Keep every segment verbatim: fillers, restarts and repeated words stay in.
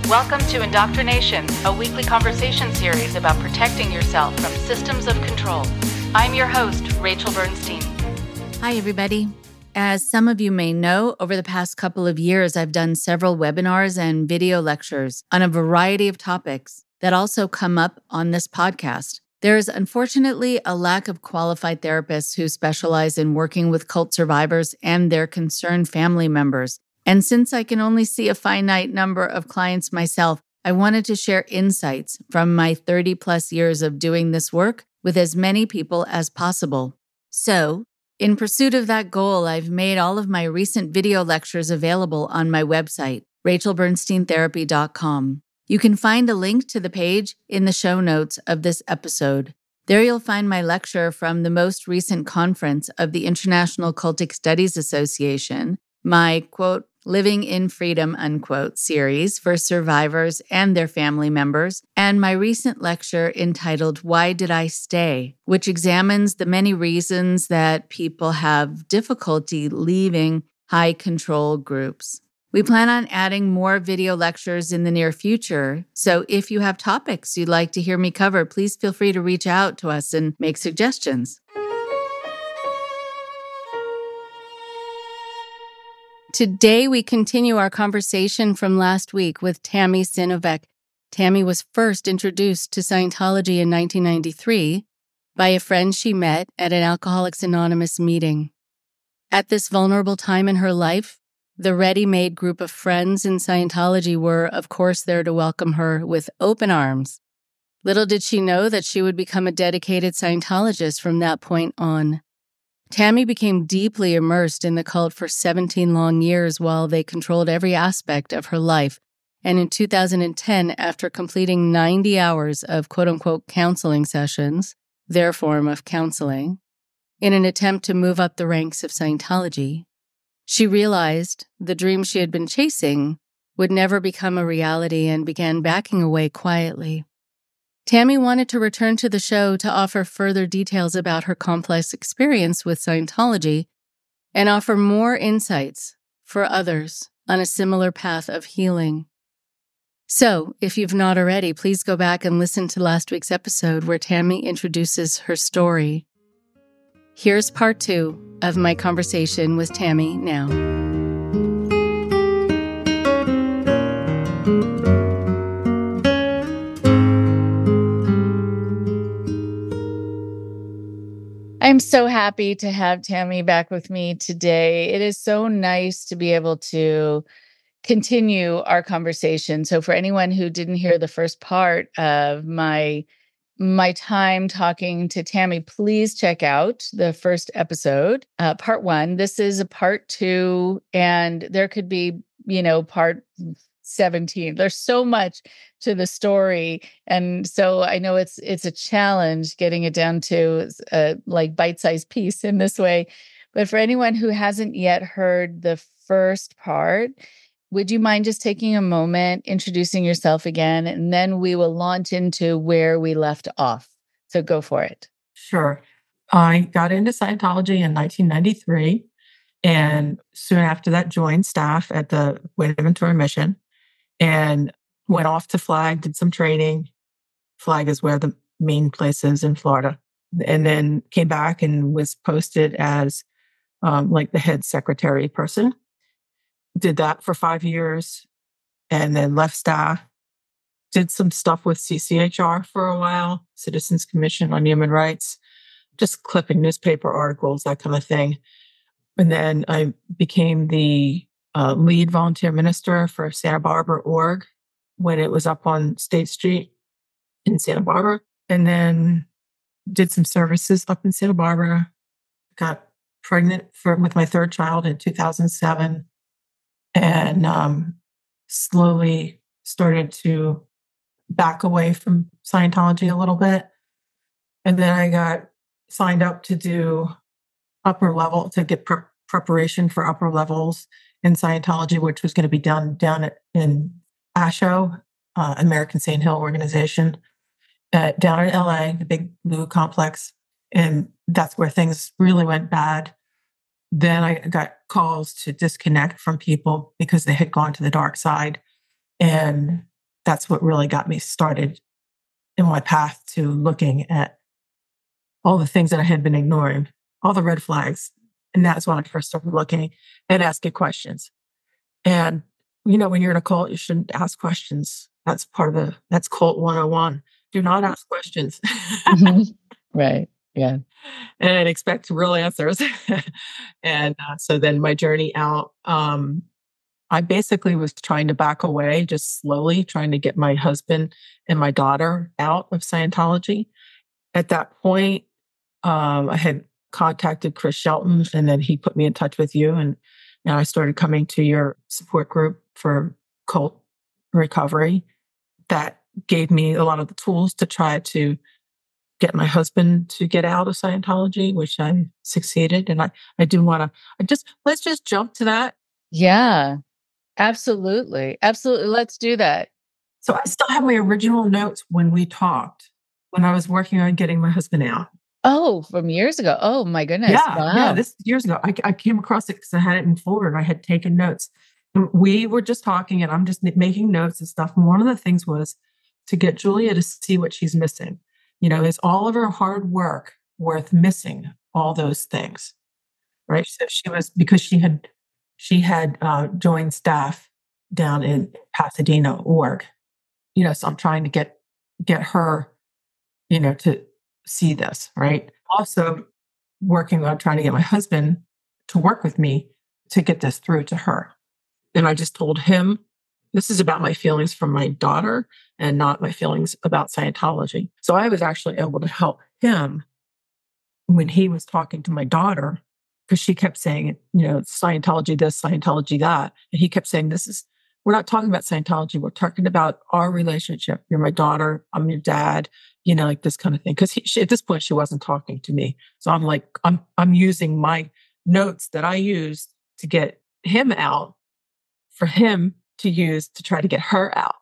Welcome to Indoctrination, a weekly conversation series about protecting yourself from systems of control. I'm your host, Rachel Bernstein. Hi, everybody. As some of you may know, over the past couple of years, I've done several webinars and video lectures on a variety of topics that also come up on this podcast. There is unfortunately a lack of qualified therapists who specialize in working with cult survivors and their concerned family members. And since I can only see a finite number of clients myself, I wanted to share insights from my thirty plus years of doing this work with as many people as possible. So, in pursuit of that goal, I've made all of my recent video lectures available on my website, rachel bernstein therapy dot com. You can find a link to the page in the show notes of this episode. There you'll find my lecture from the most recent conference of the International Cultic Studies Association, my, quote, Living in Freedom, unquote, series for survivors and their family members, and my recent lecture entitled Why Did I Stay?, which examines the many reasons that people have difficulty leaving high control groups. We plan on adding more video lectures in the near future, so if you have topics you'd like to hear me cover, please feel free to reach out to us and make suggestions. Today, we continue our conversation from last week with Tami Sinovic. Tami was first introduced to Scientology in nineteen ninety-three by a friend she met at an Alcoholics Anonymous meeting. At this vulnerable time in her life, the ready-made group of friends in Scientology were, of course, there to welcome her with open arms. Little did she know that she would become a dedicated Scientologist from that point on. Tami became deeply immersed in the cult for seventeen long years while they controlled every aspect of her life. And in two thousand ten, after completing ninety hours of quote-unquote counseling sessions, their form of counseling, in an attempt to move up the ranks of Scientology, she realized the dream she had been chasing would never become a reality and began backing away quietly. Tami wanted to return to the show to offer further details about her complex experience with Scientology and offer more insights for others on a similar path of healing. So, if you've not already, please go back and listen to last week's episode where Tami introduces her story. Here's part two of my conversation with Tami now. I'm so happy to have Tami back with me today. It is so nice to be able to continue our conversation. So for anyone who didn't hear the first part of my my time talking to Tami, please check out the first episode, uh, part one. This is a part two, and there could be, you know, part seventeen. There's so much to the story. And so I know it's it's a challenge getting it down to a like bite-sized piece in this way. But for anyone who hasn't yet heard the first part, would you mind just taking a moment, introducing yourself again, and then we will launch into where we left off. So go for it. Sure. I got into Scientology in nineteen ninety-three, and soon after that joined staff at the Buenaventura Mission and went off to Flag, did some training. Flag is where the main place is in Florida. And then came back and was posted as um, like the head secretary person. Did that for five years and then left staff. Did some stuff with C C H R for a while, Citizens Commission on Human Rights, just clipping newspaper articles, that kind of thing. And then I became the uh, lead volunteer minister for Santa Barbara org when it was up on State Street in Santa Barbara. And then did some services up in Santa Barbara. Got pregnant for, with my third child in two thousand seven. And um, slowly started to back away from Scientology a little bit. And then I got signed up to do upper level, to get pre- preparation for upper levels in Scientology, which was going to be done down at, in A S H O, uh, American Saint Hill Organization, uh, down in L A, the big blue complex. And that's where things really went bad. Then I got calls to disconnect from people because they had gone to the dark side. And that's what really got me started in my path to looking at all the things that I had been ignoring, all the red flags. And that's when I first started looking and asking questions. And, you know, when you're in a cult, you shouldn't ask questions. That's part of the, that's cult one oh one. Do not ask questions. Mhm. Right. Yeah. And expect real answers. and uh, so then my journey out, um, I basically was trying to back away, just slowly trying to get my husband and my daughter out of Scientology. At that point, um, I had contacted Chris Shelton, and then he put me in touch with you. And, and I started coming to your support group for cult recovery. That gave me a lot of the tools to try to get my husband to get out of Scientology, which I succeeded. And I, I do want to, I just, let's just jump to that. Yeah, absolutely. Absolutely. Let's do that. So I still have my original notes when we talked, when I was working on getting my husband out. Oh, from years ago. Oh my goodness. Yeah. Wow. Yeah. This is years ago. I, I came across it because I had it in folder and I had taken notes. And we were just talking and I'm just making notes and stuff. And one of the things was to get Julia to see what she's missing. You know, is all of her hard work worth missing all those things? Right. So she was, because she had, she had uh, joined staff down in Pasadena org, you know, so I'm trying to get, get her, you know, to see this, right? Also working on trying to get my husband to work with me to get this through to her. And I just told him, this is about my feelings for my daughter and not my feelings about Scientology. So I was actually able to help him when he was talking to my daughter, because she kept saying, you know, Scientology this, Scientology that. And he kept saying, this is, we're not talking about Scientology. We're talking about our relationship. You're my daughter. I'm your dad, you know, like this kind of thing. Because at this point, she wasn't talking to me. So I'm like, I'm, I'm using my notes that I used to get him out for him to use to try to get her out.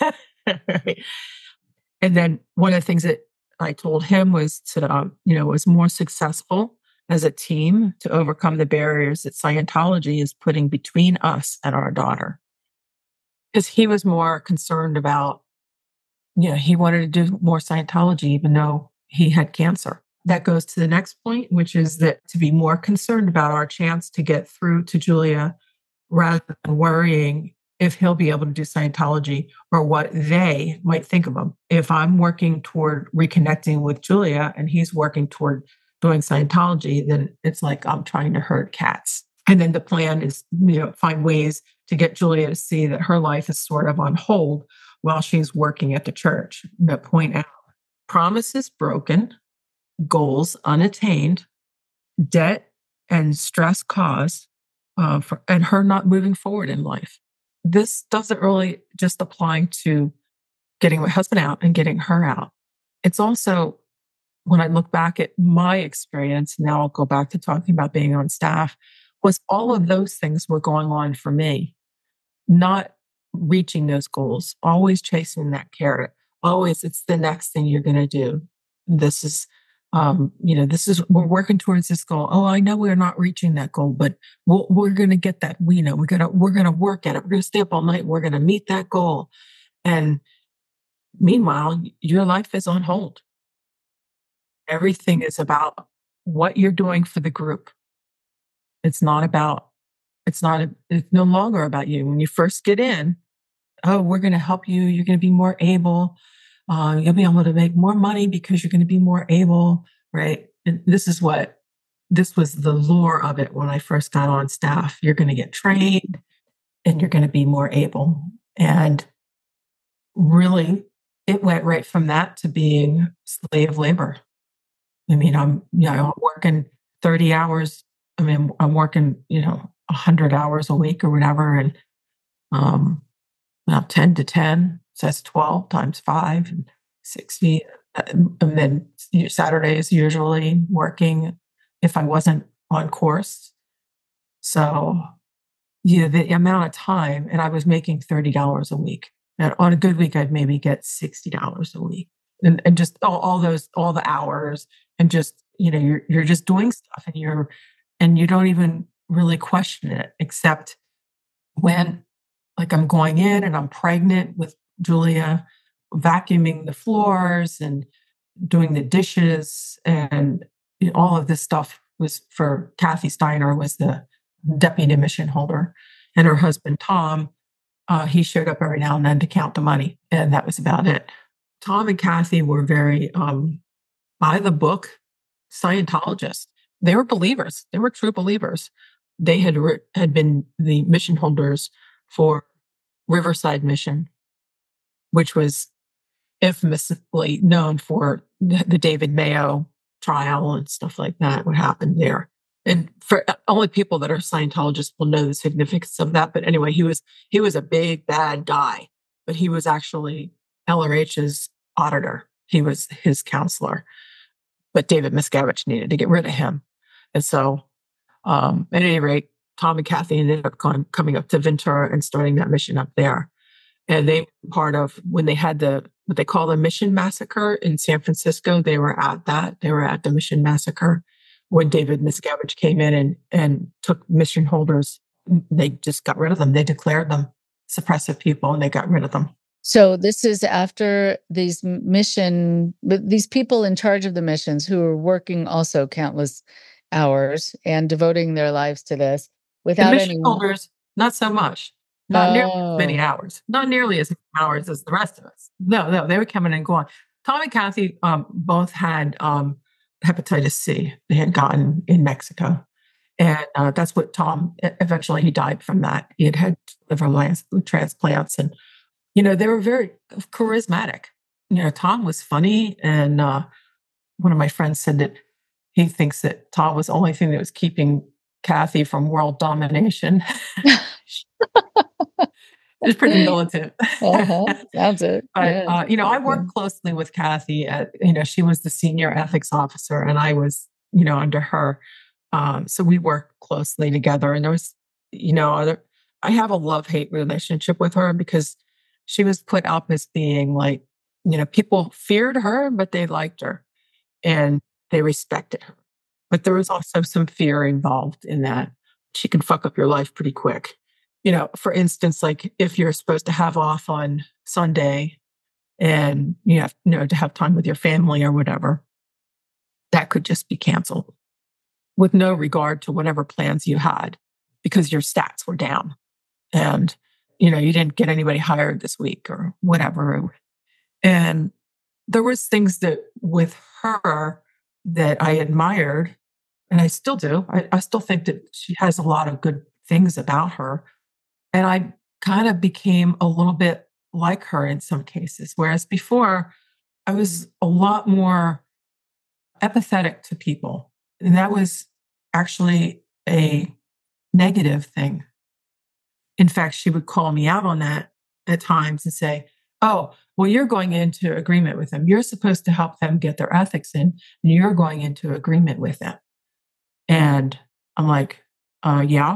And then one of the things that I told him was to, um, you know, was more successful as a team to overcome the barriers that Scientology is putting between us and our daughter. Because he was more concerned about, you know, he wanted to do more Scientology, even though he had cancer. That goes to the next point, which is that to be more concerned about our chance to get through to Julia rather than worrying if he'll be able to do Scientology or what they might think of him. If I'm working toward reconnecting with Julia and he's working toward doing Scientology, then it's like I'm trying to herd cats. And then the plan is, you know, find ways to get Julia to see that her life is sort of on hold while she's working at the church. That point out promises broken, goals unattained, debt and stress caused, uh, for, and her not moving forward in life. This doesn't really just apply to getting my husband out and getting her out. It's also, when I look back at my experience, now I'll go back to talking about being on staff, was all of those things were going on for me, not reaching those goals, always chasing that carrot. Always, it's the next thing you're going to do. This is, um, you know, this is, we're working towards this goal. Oh, I know we're not reaching that goal, but we'll, we're going to get that. We know we're going to, we're going to work at it. We're going to stay up all night. We're going to meet that goal. And meanwhile, your life is on hold. Everything is about what you're doing for the group. It's not about, it's not, it's no longer about you. When you first get in, oh, we're going to help you. You're going to be more able. Uh, you'll be able to make more money because you're going to be more able, right? And this is what, this was the lure of it when I first got on staff. You're going to get trained and you're going to be more able. And really, it went right from that to being slave labor. I mean, I'm, you know, I'm working thirty hours. I mean, I'm working, you know, one hundred hours a week or whatever. And um, well, ten to ten, so that's twelve times five and sixty. And then Saturdays usually working if I wasn't on course. So, yeah, the amount of time, and I was making thirty dollars a week. And on a good week, I'd maybe get sixty dollars a week. And, and just all, all those, all the hours, and just, you know, you're you're just doing stuff, and you're, and you don't even really question it, except when, like, I'm going in and I'm pregnant with Julia vacuuming the floors and doing the dishes, and all of this stuff was for Kathy Steiner, was the deputy mission holder, and her husband Tom. Uh, he showed up every now and then to count the money, and that was about it. Tom and Kathy were very um, by the book Scientologists. They were believers. They were true believers. They had re- had been the mission holders for Riverside Mission, which was infamously known for the David Mayo trial and stuff like that, what happened there. And for only people that are Scientologists will know the significance of that. But anyway, he was he was a big bad guy, but he was actually L R H's auditor. He was his counselor. But David Miscavige needed to get rid of him. And so um, at any rate, Tom and Kathy ended up con- coming up to Ventura and starting that mission up there. And they were part of, when they had the, what they call the Mission Massacre in San Francisco, they were at that. They were at the Mission Massacre when David Miscavige came in and, and took mission holders. They just got rid of them. They declared them suppressive people and they got rid of them. So this is after these mission, but these people in charge of the missions who are working also countless hours and devoting their lives to this without the mission any holders, not so much. Not oh. nearly as many hours. Not nearly as many hours as the rest of us. No, no, they were coming and going. Tom and Kathy um, both had um, hepatitis C. They had gotten in Mexico. And uh, that's what Tom, eventually he died from that. He had had liver transplants. And, you know, they were very charismatic. You know, Tom was funny. And uh, one of my friends said that he thinks that Tom was the only thing that was keeping Kathy from world domination. It's pretty militant. uh-huh. Sounds it. But, yeah. uh, you know, I worked closely with Kathy. At, you know, she was the senior ethics officer and I was, you know, under her. Um, so we worked closely together. And there was, you know, other, I have a love-hate relationship with her because she was put up as being like, you know, people feared her, but they liked her and they respected her. But there was also some fear involved in that. She can fuck up your life pretty quick. You know, for instance, like if you're supposed to have off on Sunday and you have, you know, to have time with your family or whatever, that could just be canceled with no regard to whatever plans you had because your stats were down and, you know, you didn't get anybody hired this week or whatever. And there was things that with her that I admired, and I still do. I, I still think that she has a lot of good things about her. And I kind of became a little bit like her in some cases, whereas before I was a lot more empathetic to people. And that was actually a negative thing. In fact, she would call me out on that at times and say, oh, well, you're going into agreement with them. You're supposed to help them get their ethics in, and you're going into agreement with them. And I'm like, uh, yeah.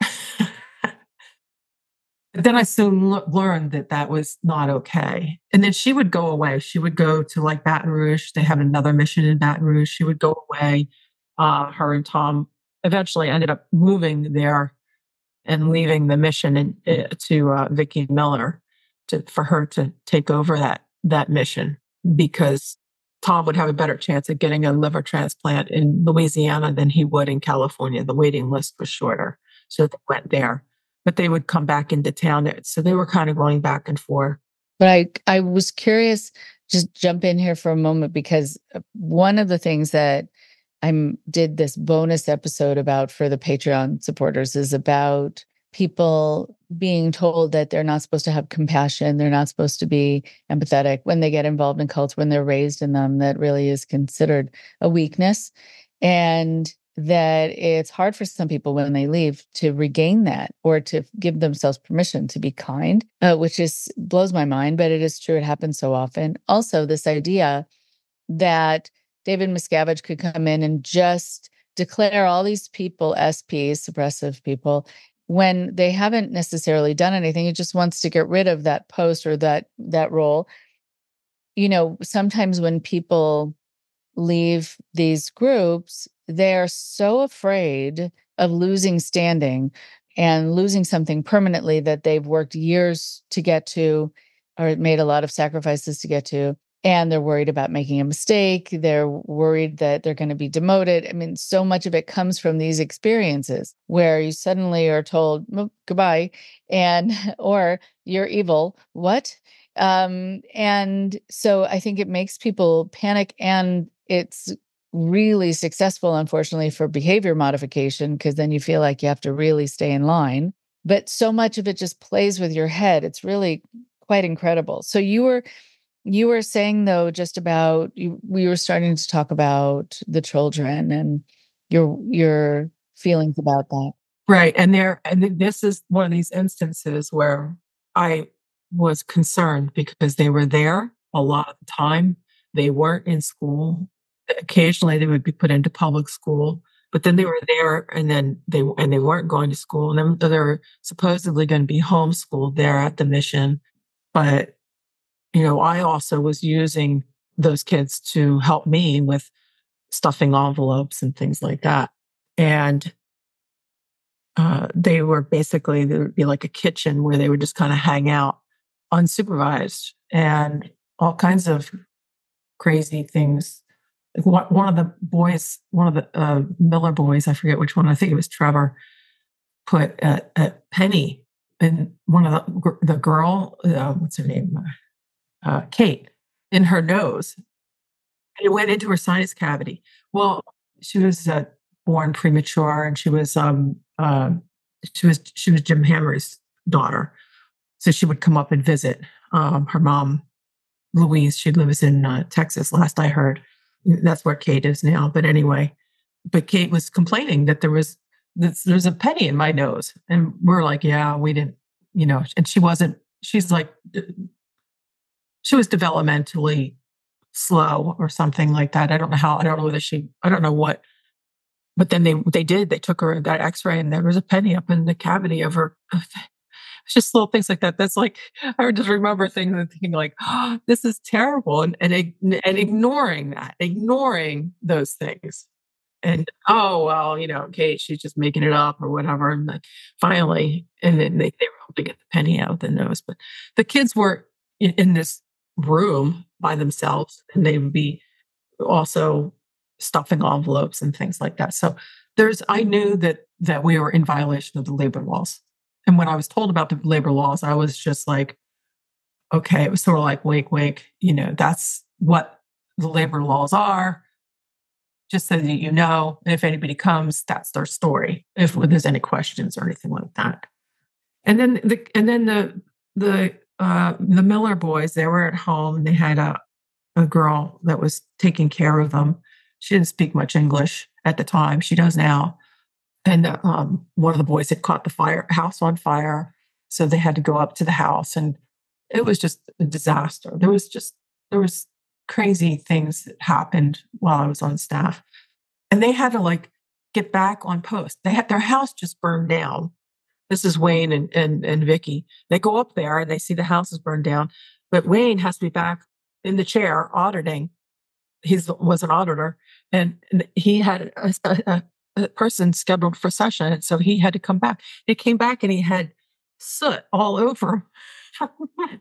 But then I soon l- learned that that was not okay. And then she would go away. She would go to like Baton Rouge. They have another mission in Baton Rouge. She would go away. Uh, her and Tom eventually ended up moving there and leaving the mission in, uh, to uh, Vicki Miller to, for her to take over that, that mission because Tom would have a better chance of getting a liver transplant in Louisiana than he would in California. The waiting list was shorter. So they went there. But they would come back into town. So they were kind of going back and forth. But I, I was curious, just jump in here for a moment, because one of the things that I did this bonus episode about for the Patreon supporters is about people being told that they're not supposed to have compassion. They're not supposed to be empathetic when they get involved in cults, when they're raised in them. That really is considered a weakness. And that it's hard for some people when they leave to regain that or to give themselves permission to be kind, uh, which is blows my mind, but it is true. It happens so often. Also, this idea that David Miscavige could come in and just declare all these people S Ps, suppressive people, when they haven't necessarily done anything. He just wants to get rid of that post or that that role. You know, sometimes when people leave these groups, they're so afraid of losing standing and losing something permanently that they've worked years to get to, or made a lot of sacrifices to get to. And they're worried about making a mistake. They're worried that they're going to be demoted. I mean, so much of it comes from these experiences where you suddenly are told, well, goodbye, and or you're evil. What? Um, and so I think it makes people panic, and it's really successful, unfortunately, for behavior modification, because then you feel like you have to really stay in line. But so much of it just plays with your head. It's really quite incredible. So you were you were saying, though, just about you, we were starting to talk about the children and your your feelings about that. Right. And there, and this is one of these instances where I was concerned because they were there a lot of the time. They weren't in school. Occasionally they would be put into public school, but then they were there and then they, and they weren't going to school. And then they were supposedly going to be homeschooled there at the mission. But, you know, I also was using those kids to help me with stuffing envelopes and things like that. And uh, they were basically, there would be like a kitchen where they would just kind of hang out unsupervised and all kinds of crazy things. Like one of the boys, one of the uh, Miller boys, I forget which one, I think it was Trevor, put a, a penny in one of the, the girl, uh, what's her name? Uh, Kate, in her nose. And it went into her sinus cavity. Well, she was uh, born premature, and she was um, uh, she was she was Jim Hammer's daughter. So she would come up and visit. Um, her mom, Louise, she lives in uh, Texas. Last I heard, that's where Kate is now. But anyway, but Kate was complaining that there was this, there's a penny in my nose, and we're like, yeah, we didn't, you know. And she wasn't. She's like, she was developmentally slow or something like that. I don't know how, I don't know whether she, I don't know what, but then they, they did, they took her and got x-ray, and there was a penny up in the cavity of her. It's just little things like that. That's like, I just remember things and thinking like, oh, this is terrible. And, and, and ignoring that, ignoring those things. And, oh, well, you know, okay, she's just making it up or whatever. And then finally, and then they, they were able to get the penny out of the nose. But the kids were in, in this room by themselves, and they would be also stuffing envelopes and things like that. So there's, I knew that that we were in violation of the labor laws. And when I was told about the labor laws, I was just like, okay, it was sort of like, wake, wake, you know, that's what the labor laws are. Just so that you know, and if anybody comes, that's their story. If there's any questions or anything like that. And then the and then the the uh, the Miller boys, they were at home. They had a a girl that was taking care of them. She didn't speak much English at the time. She does now. And um, one of the boys had caught the fire house on fire, so they had to go up to the house, and it was just a disaster. There was just there was crazy things that happened while I was on staff, and they had to like get back on post. They had their house just burned down. This is Wayne and and and Vicky. They go up there and they see the house is burned down, but Wayne has to be back in the chair auditing. He was an auditor, and, and he had a, a, a person scheduled for session, and so he had to come back. He came back and he had soot all over him.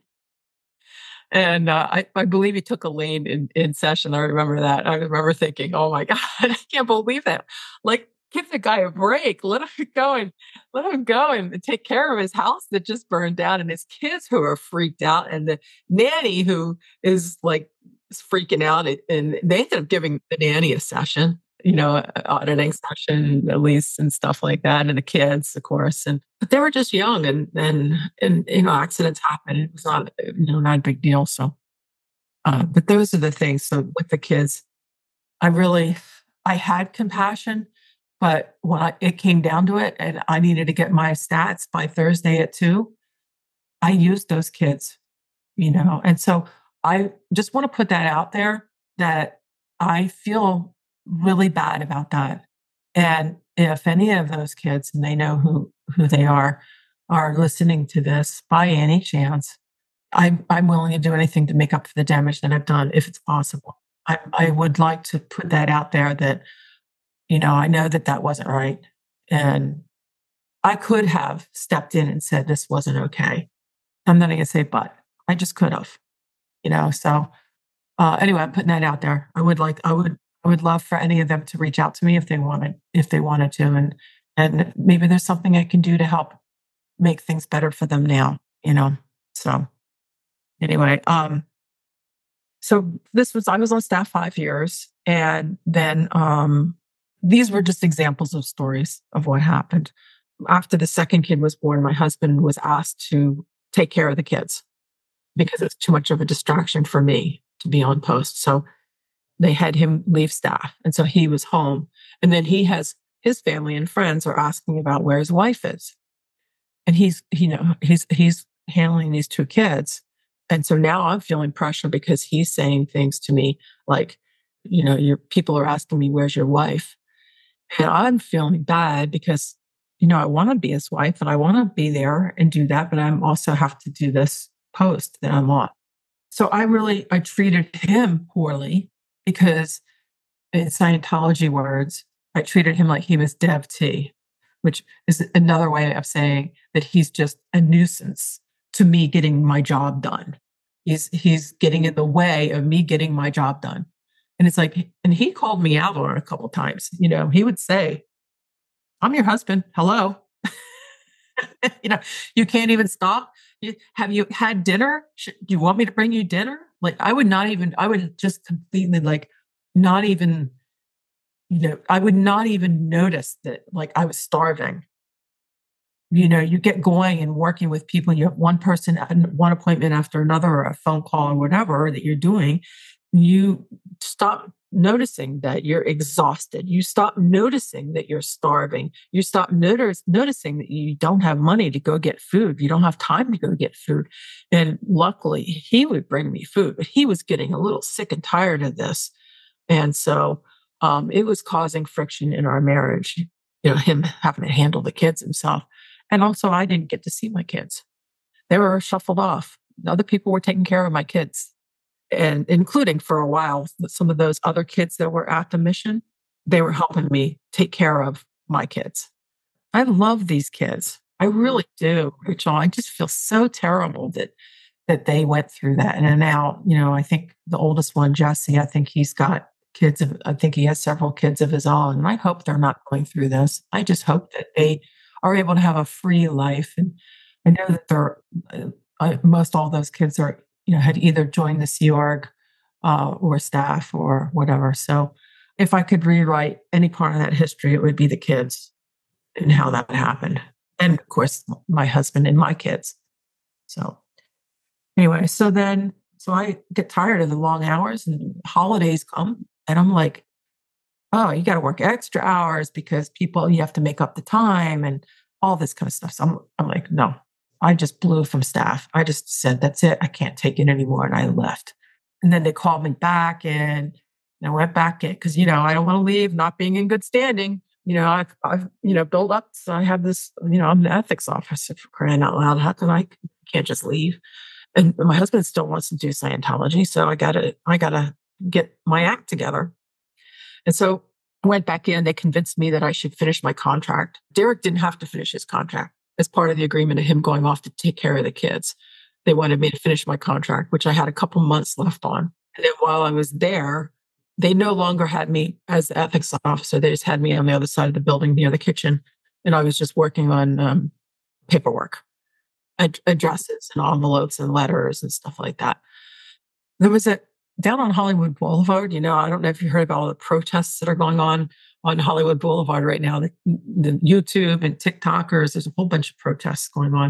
And uh, I, I believe he took a lane in, in session. I remember that. I remember thinking, oh my God, I can't believe that. Like, give the guy a break. Let him go and let him go and take care of his house that just burned down, and his kids who are freaked out, and the nanny who is like is freaking out. And they ended up giving the nanny a session, you know, an auditing session at least, and stuff like that. And the kids, of course, and but they were just young, and and and you know, accidents happen. It was not, you know, not a big deal. So, uh, but those are the things. So with the kids, I really, I had compassion, but when I, it came down to it, and I needed to get my stats by Thursday at two, I used those kids, you know, and so I just want to put that out there that I feel really bad about that. And if any of those kids, and they know who, who they are, are listening to this by any chance, I'm, I'm willing to do anything to make up for the damage that I've done, if it's possible. I, I would like to put that out there that, you know, I know that that wasn't right. And I could have stepped in and said, this wasn't okay. I'm not going to say but, I just could have, you know. So uh, anyway, I'm putting that out there. I would like, I would, I would love for any of them to reach out to me if they wanted, if they wanted to, and and maybe there's something I can do to help make things better for them now, you know. So anyway, um, so this was I was on staff five years, and then um, these were just examples of stories of what happened. After the second kid was born, my husband was asked to take care of the kids because it's too much of a distraction for me to be on post. So they had him leave staff. And so he was home. And then he has his family and friends are asking about where his wife is. And he's, you know, he's, he's handling these two kids. And so now I'm feeling pressure because he's saying things to me like, you know, your people are asking me, where's your wife? And I'm feeling bad because, you know, I want to be his wife and I want to be there and do that, but I also have to do this post that I'm on. So I really, I treated him poorly because in Scientology words, I treated him like he was Dev T, which is another way of saying that he's just a nuisance to me getting my job done. He's, he's getting in the way of me getting my job done. And it's like, and he called me out on it a couple of times. You know, he would say, I'm your husband. Hello. You know, you can't even stop. You, have you had dinner? Should, do you want me to bring you dinner? Like, I would not even, I would just completely like, not even, you know, I would not even notice that like I was starving. You know, you get going and working with people, and you have one person, one appointment after another, or a phone call or whatever that you're doing. You stop noticing that you're exhausted. You stop noticing that you're starving. You stop notice, noticing that you don't have money to go get food. You don't have time to go get food. And luckily, he would bring me food, but he was getting a little sick and tired of this. And so um, it was causing friction in our marriage, you know, him having to handle the kids himself. And also, I didn't get to see my kids. They were shuffled off. Other people were taking care of my kids. And including for a while, some of those other kids that were at the mission, they were helping me take care of my kids. I love these kids. I really do, Rachel. I just feel so terrible that that they went through that. And now, you know, I think the oldest one, Jesse, I think he's got kids. Of, I think he has several kids of his own. And I hope they're not going through this. I just hope that they are able to have a free life. And I know that they're uh, most all those kids are, you know, had either joined the Sea Org uh, or staff or whatever. So if I could rewrite any part of that history, it would be the kids and how that happened. And of course, my husband and my kids. So anyway, so then, so I get tired of the long hours and holidays come and I'm like, oh, you got to work extra hours because people, you have to make up the time and all this kind of stuff. So I'm, I'm like, no. I just blew from staff. I just said, that's it. I can't take it anymore. And I left. And then they called me back and I went back in because, you know, I don't want to leave not being in good standing. You know, I've, I've, you know, built up. So I have this, you know, I'm the ethics officer for crying out loud. How can I can't just leave? And my husband still wants to do Scientology. So I got to, I got to get my act together. And so I went back in. They convinced me that I should finish my contract. Derek didn't have to finish his contract. As part of the agreement of him going off to take care of the kids. They wanted me to finish my contract, which I had a couple months left on. And then while I was there, they no longer had me as the ethics officer. They just had me on the other side of the building near the kitchen. And I was just working on um, paperwork, ad- addresses and envelopes and letters and stuff like that. There was a, down on Hollywood Boulevard, you know, I don't know if you heard about all the protests that are going on on Hollywood Boulevard right now, the, the YouTube and TikTokers, there's a whole bunch of protests going on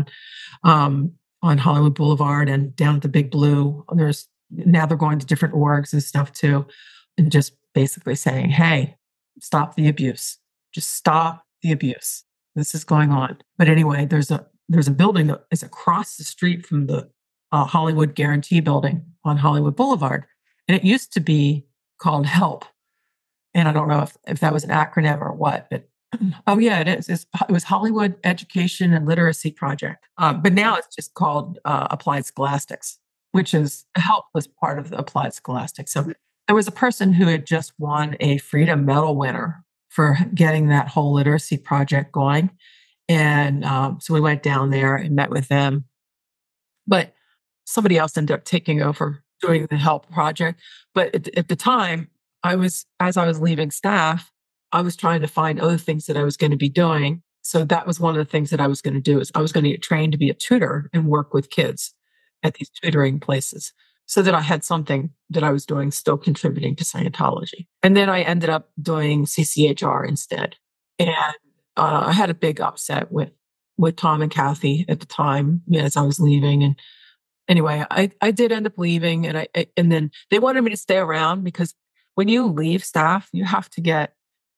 um, on Hollywood Boulevard and down at the Big Blue. There's now they're going to different orgs and stuff too, and just basically saying, hey, stop the abuse. Just stop the abuse. This is going on. But anyway, there's a there's a building that is across the street from the uh, Hollywood Guarantee building on Hollywood Boulevard. And it used to be called HELP. And I don't know if, if that was an acronym or what, but oh yeah, it is. It's, it was Hollywood Education and Literacy Project. Um, but now it's just called uh, Applied Scholastics, which is HELP was part of the Applied Scholastics. So there was a person who had just won a Freedom Medal winner for getting that whole literacy project going. And um, so we went down there and met with them. But somebody else ended up taking over doing the help project. But at, at the time, I was, as I was leaving staff, I was trying to find other things that I was going to be doing. So that was one of the things that I was going to do is I was going to get trained to be a tutor and work with kids at these tutoring places so that I had something that I was doing still contributing to Scientology. And then I ended up doing C C H R instead. And uh, I had a big upset with, with Tom and Kathy at the time, you know, as I was leaving. And anyway, I, I did end up leaving, and I, I and then they wanted me to stay around because when you leave staff, you have to get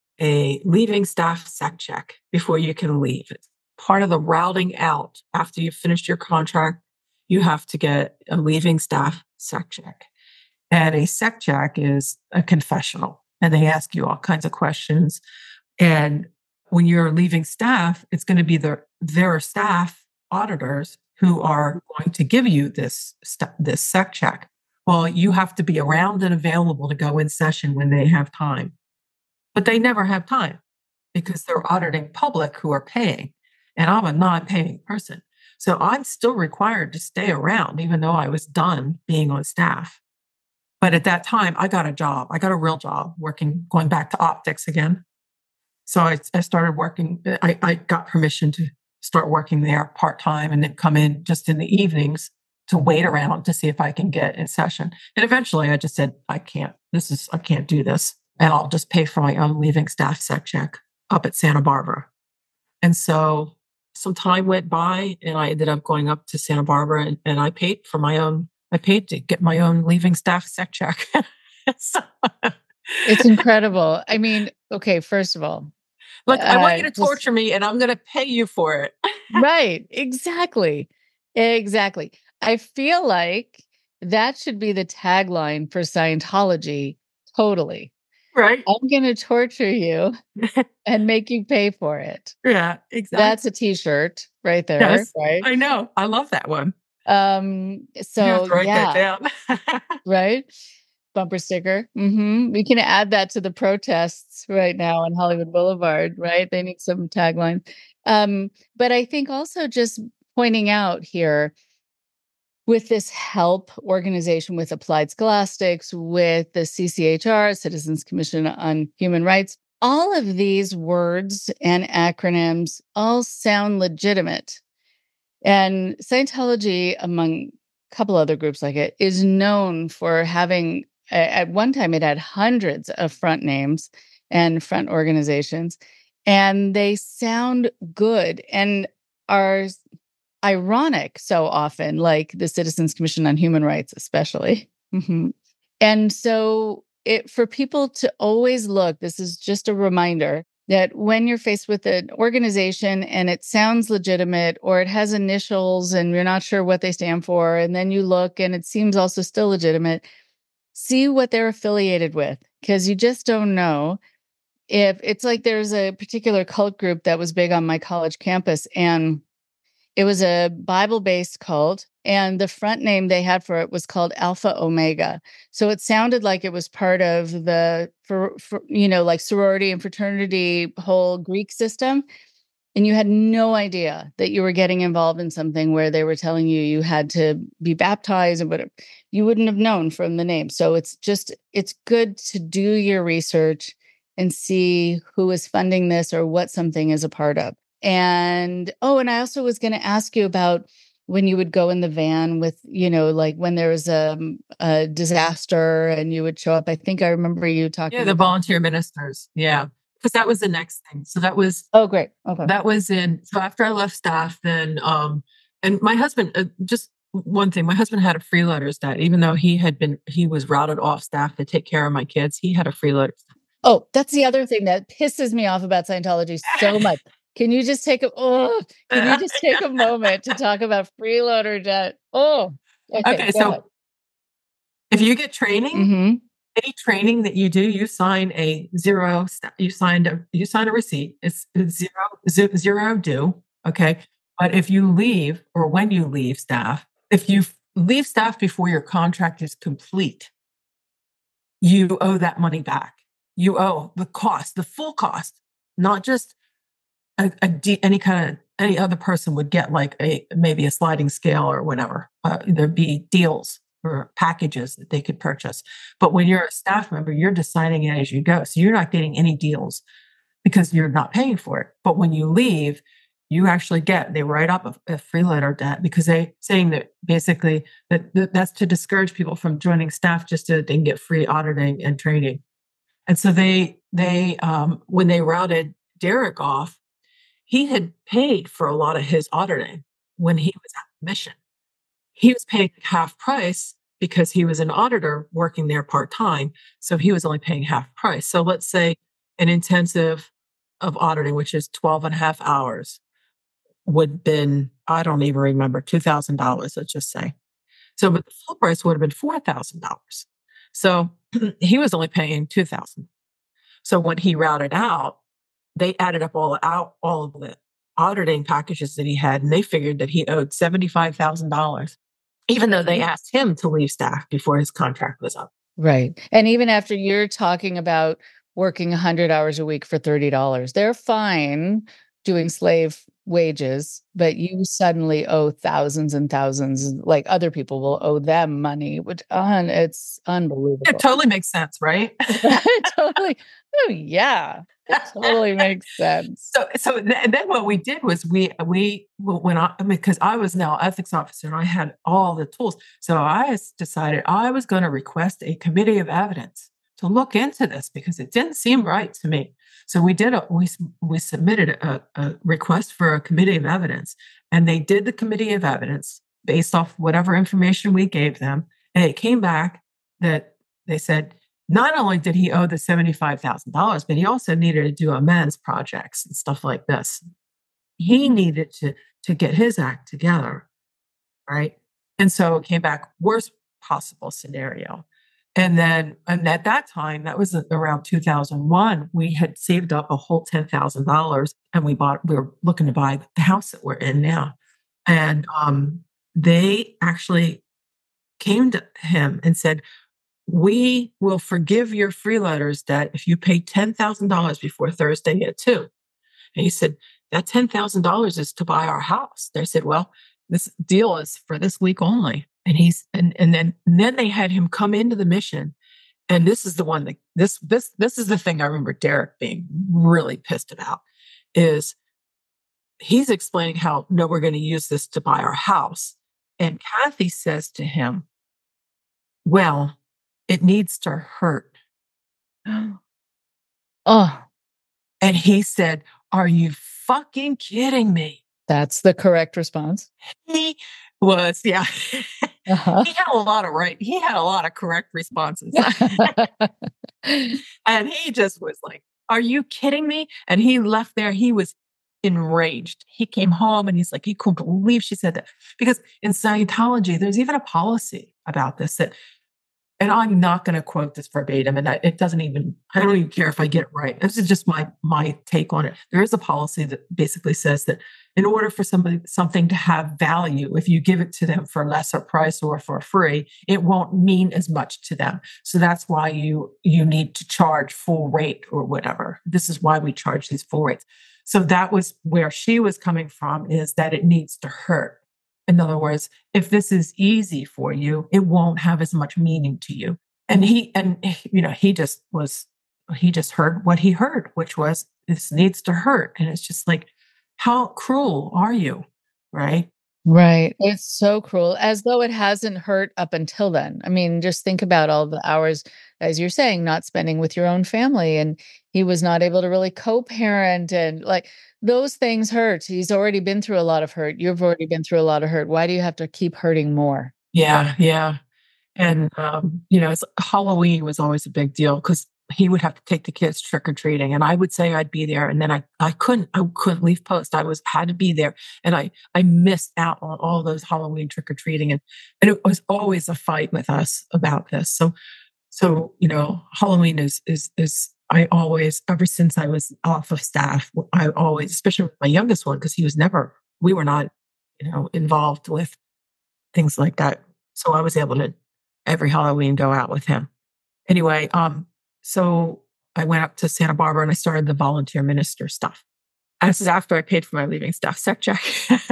a leaving staff sec check before you can leave. It's part of the routing out. After you've finished your contract, you have to get a leaving staff sec check. And a sec check is a confessional, and they ask you all kinds of questions. And when you're leaving staff, it's going to be their, their staff auditors who are going to give you this, this sec check. Well, you have to be around and available to go in session when they have time. But they never have time because they're auditing public who are paying. And I'm a non-paying person. So I'm still required to stay around, even though I was done being on staff. But at that time, I got a job. I got a real job working, going back to optics again. So I, I started working. I, I got permission to start working there part-time and then come in just in the evenings to wait around to see if I can get in session. And eventually I just said, I can't, this is, I can't do this. And I'll just pay for my own leaving staff sec check up at Santa Barbara. And so some time went by and I ended up going up to Santa Barbara and, and I paid for my own, I paid to get my own leaving staff sec check. So, it's incredible. I mean, okay, first of all, look, I want you to uh, just, torture me and I'm going to pay you for it. Right. Exactly. Exactly. I feel like that should be the tagline for Scientology. Totally. Right. I'm going to torture you and make you pay for it. Yeah, exactly. That's a t-shirt right there. Yes, right. I know. I love that one. Um, so You have to write yeah, that down. right. Bumper sticker. Mm-hmm. We can add that to the protests right now on Hollywood Boulevard, right? They need some tagline. Um, but I think also just pointing out here with this HELP organization, with Applied Scholastics, with the C C H R, Citizens Commission on Human Rights, all of these words and acronyms all sound legitimate. And Scientology, among a couple other groups like it, is known for having, at one time, it had hundreds of front names and front organizations, and they sound good and are ironic so often, like the Citizens Commission on Human Rights, especially. Mm-hmm. And so it, for people to always look, this is just a reminder that when you're faced with an organization and it sounds legitimate or it has initials and you're not sure what they stand for, and then you look and it seems also still legitimate, see what they're affiliated with, because you just don't know. If it's like there's a particular cult group that was big on my college campus, and it was a Bible-based cult, and the front name they had for it was called Alpha Omega. So it sounded like it was part of the, for, for, you know, like sorority and fraternity whole Greek system. And you had no idea that you were getting involved in something where they were telling you you had to be baptized and whatever. You wouldn't have known from the name. So it's just, it's good to do your research and see who is funding this or what something is a part of. And, oh, and I also was going to ask you about when you would go in the van with, you know, like when there was a, a disaster and you would show up. I think I remember you talking Yeah, the about volunteer ministers. Yeah. Because that was the next thing. So that was, oh, great. Okay. That was in, so after I left staff, then, um, and my husband, uh, just one thing, my husband had a freeloader stat, even though he had been, he was routed off staff to take care of my kids. He had a freeloader stat. Oh, that's the other thing that pisses me off about Scientology so much. Can you just take a oh? Can you just take a moment to talk about freeloader debt? Oh, okay. okay so ahead. If you get training, mm-hmm. any training that you do, you sign a zero. You signed a you sign a receipt. It's zero zero due. Okay, but if you leave or when you leave staff, if you leave staff before your contract is complete, you owe that money back. You owe the cost, the full cost, not just A, a de- any kind of any other person would get like a maybe a sliding scale or whatever. Uh, there'd be deals or packages that they could purchase. But when you're a staff member, you're deciding it as you go. So you're not getting any deals because you're not paying for it. But when you leave, you actually get, they write up a, a freeloader debt because they saying that basically that, that that's to discourage people from joining staff just so they can get free auditing and training. And so they, they, um, when they routed Derek off, he had paid for a lot of his auditing when he was at the mission. He was paying half price because he was an auditor working there part-time. So he was only paying half price. So let's say an intensive of auditing, which is twelve and a half hours, would have been, I don't even remember, two thousand dollars, let's just say. So, but the full price would have been four thousand dollars. So he was only paying two thousand dollars. So when he routed out, they added up all out all of the auditing packages that he had, and they figured that he owed seventy-five thousand dollars, even though they asked him to leave staff before his contract was up. Right. And even after you're talking about working one hundred hours a week for thirty dollars, they're fine doing slave wages, but you suddenly owe thousands and thousands, like other people will owe them money, which uh, it's unbelievable. It totally makes sense, right? Totally. Oh, yeah. It totally makes sense. So, so th- and then what we did was we, we, when I, because I was now ethics officer and I had all the tools. So I decided I was going to request a committee of evidence to look into this because it didn't seem right to me. So we did, a, we, we submitted a, a request for a committee of evidence, and they did the committee of evidence based off whatever information we gave them. And it came back that they said, not only did he owe the seventy-five thousand dollars, but he also needed to do amends projects and stuff like this. He needed to, to get his act together, right? And so it came back worst possible scenario. And then, and at that time, that was around two thousand one, we had saved up a whole ten thousand dollars and we bought, we were looking to buy the house that we're in now. And um, they actually came to him and said, we will forgive your freeloaders debt if you pay ten thousand dollars before Thursday at two. And he said, that ten thousand dollars is to buy our house. They said, well, this deal is for this week only. And he's, and, and then, and then they had him come into the mission. And this is the one that, this, this, this is the thing I remember Derek being really pissed about is he's explaining how, no, we're going to use this to buy our house. And Kathy says to him, well, it needs to hurt. Oh. And he said, are you fucking kidding me? That's the correct response. He was, yeah. Uh-huh. He had a lot of right. He had a lot of correct responses. And he just was like, are you kidding me? And he left there. He was enraged. He came home and he's like, he couldn't believe she said that. Because in Scientology, there's even a policy about this that, and I'm not going to quote this verbatim, and I, it doesn't even, I don't even care if I get it right. This is just my my take on it. There is a policy that basically says that in order for somebody something to have value, if you give it to them for a lesser price or for free, it won't mean as much to them. So that's why you you need to charge full rate or whatever. This is why we charge these full rates. So that was where she was coming from, is that it needs to hurt. In other words, if this is easy for you, it won't have as much meaning to you. And he, and you know, he just was, he just heard what he heard, which was, this needs to hurt. And it's just like, how cruel are you? Right? Right. It's so cruel, as though it hasn't hurt up until then. I mean, just think about all the hours, as you're saying, not spending with your own family. And he was not able to really co-parent, and like those things hurt. He's already been through a lot of hurt. You've already been through a lot of hurt. Why do you have to keep hurting more? Yeah. Yeah. And, um, you know, it's, Halloween was always a big deal because he would have to take the kids trick-or-treating, and I would say I'd be there. And then I, I couldn't, I couldn't leave post. I was, had to be there. And I, I missed out on all those Halloween trick-or-treating. And, and it was always a fight with us about this. So, so, you know, Halloween is, is, is, I always, ever since I was off of staff, I always, especially with my youngest one, because he was never, we were not, you know, involved with things like that. So I was able to every Halloween go out with him. Anyway, um, so I went up to Santa Barbara and I started the volunteer minister stuff. This is after I paid for my leaving staff sec check.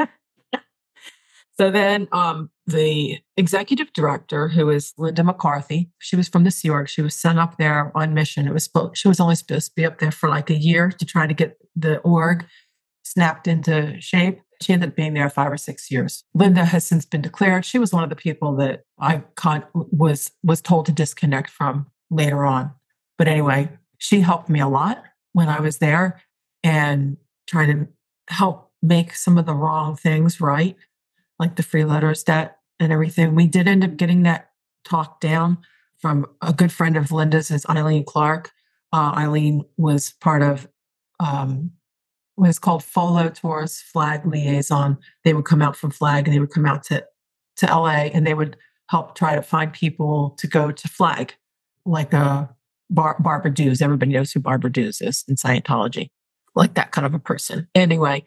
So then um, the executive director, who is Linda McCarthy, she was from the Sea Org. She was sent up there on mission. It was She was only supposed to be up there for like a year to try to get the org snapped into shape. She ended up being there five or six years. Linda has since been declared. She was one of the people that I con- was was told to disconnect from later on. But anyway, she helped me a lot when I was there and trying to help make some of the wrong things right, like the freeloaders debt and everything. We did end up getting that talked down from a good friend of Linda's, is Eileen Clark. Uh, Eileen was part of um, what is called FOLO Tours, Flag Liaison. They would come out from Flag and they would come out to, to L A and they would help try to find people to go to Flag, like uh, Bar- Barbara Dews. Everybody knows who Barbara Dews is in Scientology, like that kind of a person. Anyway,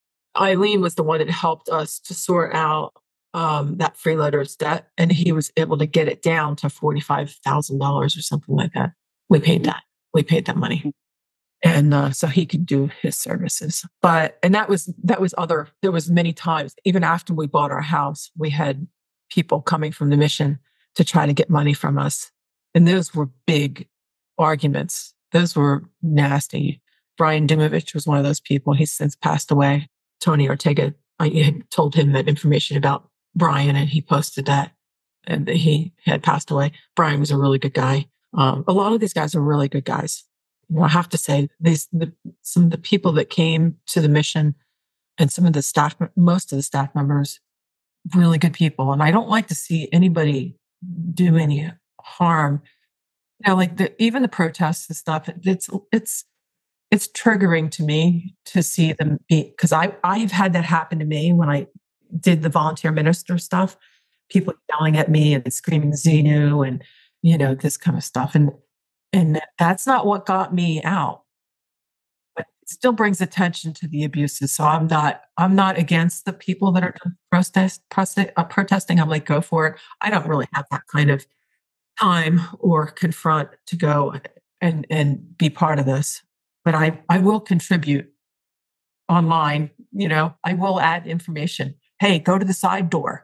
Eileen was the one that helped us to sort out um, that freeloader's debt, and he was able to get it down to forty-five thousand dollars or something like that. We paid that. We paid that money. And uh, so he could do his services. But, and that was, that was other, there was many times, even after we bought our house, we had people coming from the mission to try to get money from us. And those were big arguments. Those were nasty. Brian Dimovich was one of those people. He's since passed away. Tony Ortega, I had told him that information about Brian, and he posted that, and he had passed away. Brian was a really good guy. Um, a lot of these guys are really good guys. I have to say, these the, some of the people that came to the mission, and some of the staff, most of the staff members, really good people. And I don't like to see anybody do any harm. You know, like the, even the protests and stuff. It's it's. It's triggering to me to see them be, because I I've had that happen to me when I did the volunteer minister stuff. People yelling at me and screaming Xenu and, you know, this kind of stuff. And and that's not what got me out. But it still brings attention to the abuses. So I'm not I'm not against the people that are protest, protest uh, protesting. I'm like, go for it. I don't really have that kind of time or confront to go and and be part of this. But I, I will contribute online. You know, I will add information. Hey, go to the side door.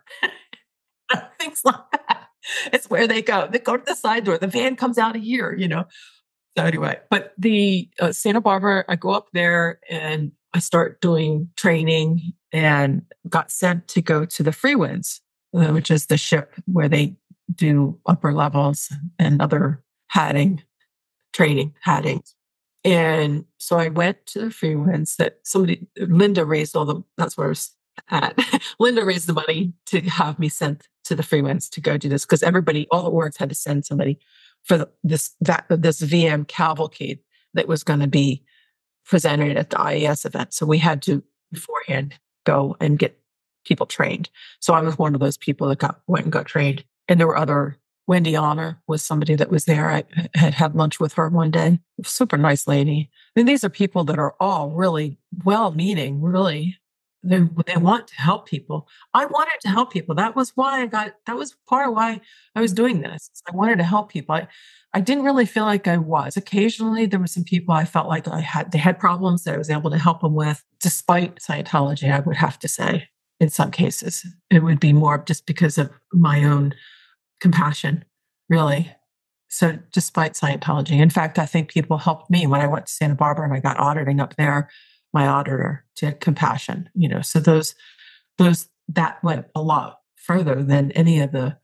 Things like that. It's where they go. They go to the side door. The van comes out of here, you know. So anyway, but the uh, Santa Barbara, I go up there and I start doing training and got sent to go to the Freewinds, uh, which is the ship where they do upper levels and other hatting, training, hatting. And so I went to the Freewinds that somebody, Linda raised all the, that's where I was at. Linda raised the money to have me sent to the Freewinds to go do this, because everybody, all the orgs had to send somebody for the, this, that, this V M cavalcade that was going to be presented at the I A S event. So we had to beforehand go and get people trained. So I was one of those people that got, went and got trained. And there were other, Wendy Honor was somebody that was there. I had had lunch with her one day. Super nice lady. I mean, these are people that are all really well-meaning, really. They, they want to help people. I wanted to help people. That was why I got, that was part of why I was doing this. I wanted to help people. I, I didn't really feel like I was. Occasionally, there were some people I felt like I had, they had problems that I was able to help them with, despite Scientology, I would have to say. In some cases, it would be more just because of my own compassion, really. So despite Scientology, in fact, I think people helped me when I went to Santa Barbara and I got auditing up there. My auditor did compassion, you know. So those, those that went a lot further than any of the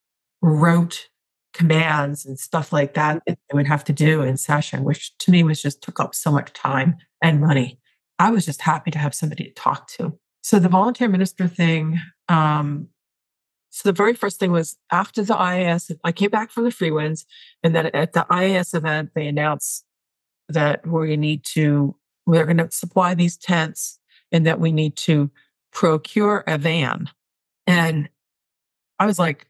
rote commands and stuff like that that they would have to do in session, which to me was just took up so much time and money. I was just happy to have somebody to talk to. So the volunteer minister thing. Um, So the very first thing was after the I A S, I came back from the Freewinds, and then at the I A S event, they announced that we need to, we're going to supply these tents and that we need to procure a van. And I was like,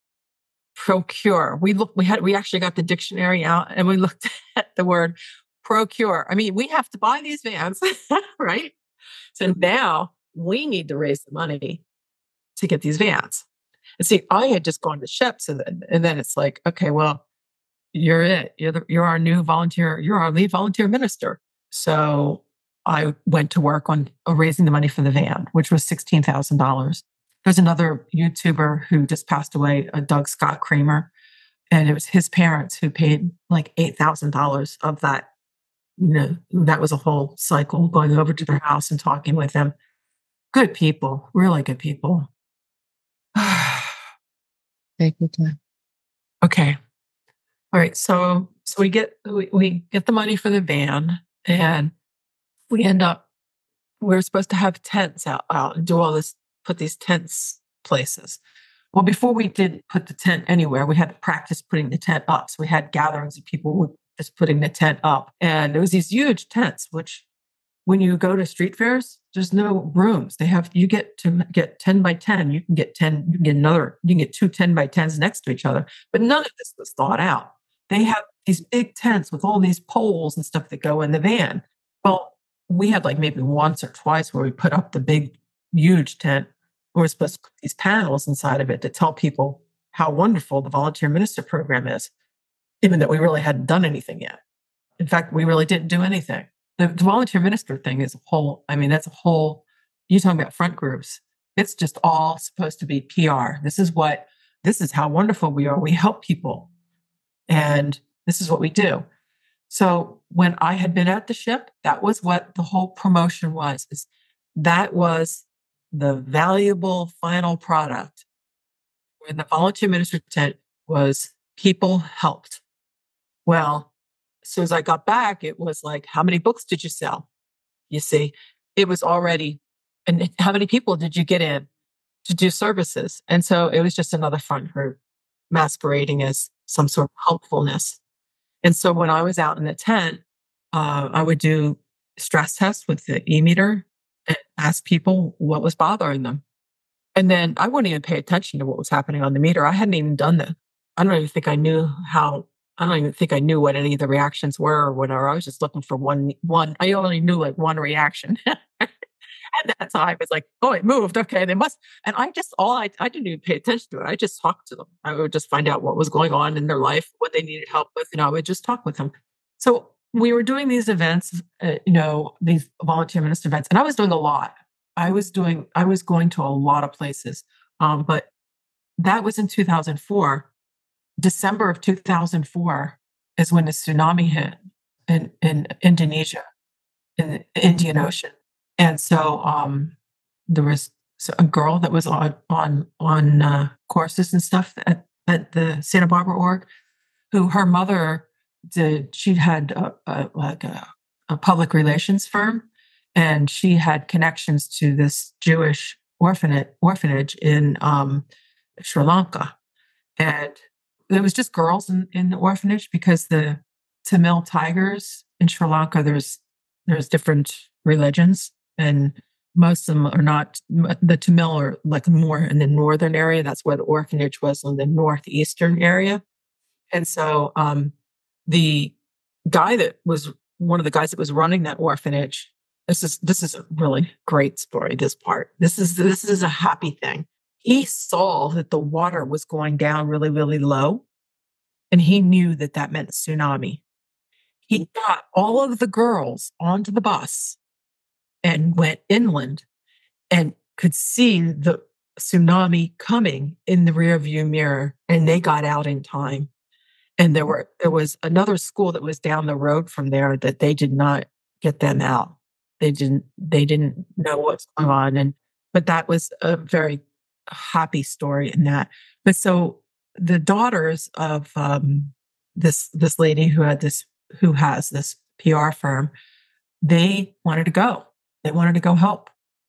procure. We looked, we had, we actually got the dictionary out and we looked at the word procure. I mean, we have to buy these vans, right? So now we need to raise the money to get these vans. And see, I had just gone to SHIPS, and then, and then it's like, okay, well, you're it. You're the, you're our new volunteer. You're our lead volunteer minister. So I went to work on raising the money for the van, which was sixteen thousand dollars. There's another YouTuber who just passed away, uh, Doug Scott Kramer, and it was his parents who paid like eight thousand dollars of that. You know, that was a whole cycle, going over to their house and talking with them. Good people, really good people. Take your time. Okay. All right. So, so we get, we, we get the money for the van, and we end up, we're supposed to have tents out, out and do all this, put these tents places. Well, before we did put the tent anywhere, we had to practice putting the tent up. So we had gatherings of people who were just putting the tent up. And there was these huge tents, which when you go to street fairs, there's no rooms. They have, you get to get ten by ten. You can get ten, you can get another, you can get two ten by tens next to each other. But none of this was thought out. They have these big tents with all these poles and stuff that go in the van. Well, we had like maybe once or twice where we put up the big, huge tent. We were supposed to put these panels inside of it to tell people how wonderful the volunteer minister program is, even though we really hadn't done anything yet. In fact, we really didn't do anything. The, the volunteer minister thing is a whole, I mean, that's a whole, you're talking about front groups. It's just all supposed to be P R. This is what, this is how wonderful we are. We help people. And this is what we do. So when I had been at the ship, that was what the whole promotion was. Is that was the valuable final product. When the volunteer minister tent was people helped. Well, as soon as I got back, it was like, how many books did you sell? You see, it was already, and how many people did you get in to do services? And so it was just another front group masquerading as some sort of helpfulness. And so when I was out in the tent, uh, I would do stress tests with the e-meter and ask people what was bothering them. And then I wouldn't even pay attention to what was happening on the meter. I hadn't even done that. I don't even think I knew how, I don't even think I knew what any of the reactions were or whatever. I was just looking for one, one, I only knew like one reaction. And that's how I was like, oh, it moved. Okay, they must. And I just, all I, I didn't even pay attention to it. I just talked to them. I would just find out what was going on in their life, what they needed help with. And I would just talk with them. So we were doing these events, uh, you know, these volunteer minister events, and I was doing a lot. I was doing, I was going to a lot of places. Um, but that was in two thousand four. December of two thousand four is when the tsunami hit in, in Indonesia, in the Indian Ocean. And so um, there was a girl that was on on on uh, courses and stuff at, at the Santa Barbara org, who her mother did. She had a, a, like a, a public relations firm, and she had connections to this Jewish orphanage orphanage in um, Sri Lanka, and there was just girls in, in the orphanage because the Tamil Tigers in Sri Lanka, there's there's different religions. And most of them are not, the Tamil are like more in the northern area. That's where the orphanage was, in the northeastern area. And so um, the guy that was, one of the guys that was running that orphanage, this is this is a really great story, this part. This is, this is a happy thing. He saw that the water was going down really, really low. And he knew that that meant tsunami. He got all of the girls onto the bus and went inland and could see the tsunami coming in the rearview mirror. And they got out in time. And there were there was another school that was down the road from there that they did not get them out. They didn't they didn't know what's going on. And but that was a very happy story in that. But so the daughters of um, this this lady who had this who has this P R firm, they wanted to go. They wanted to go help.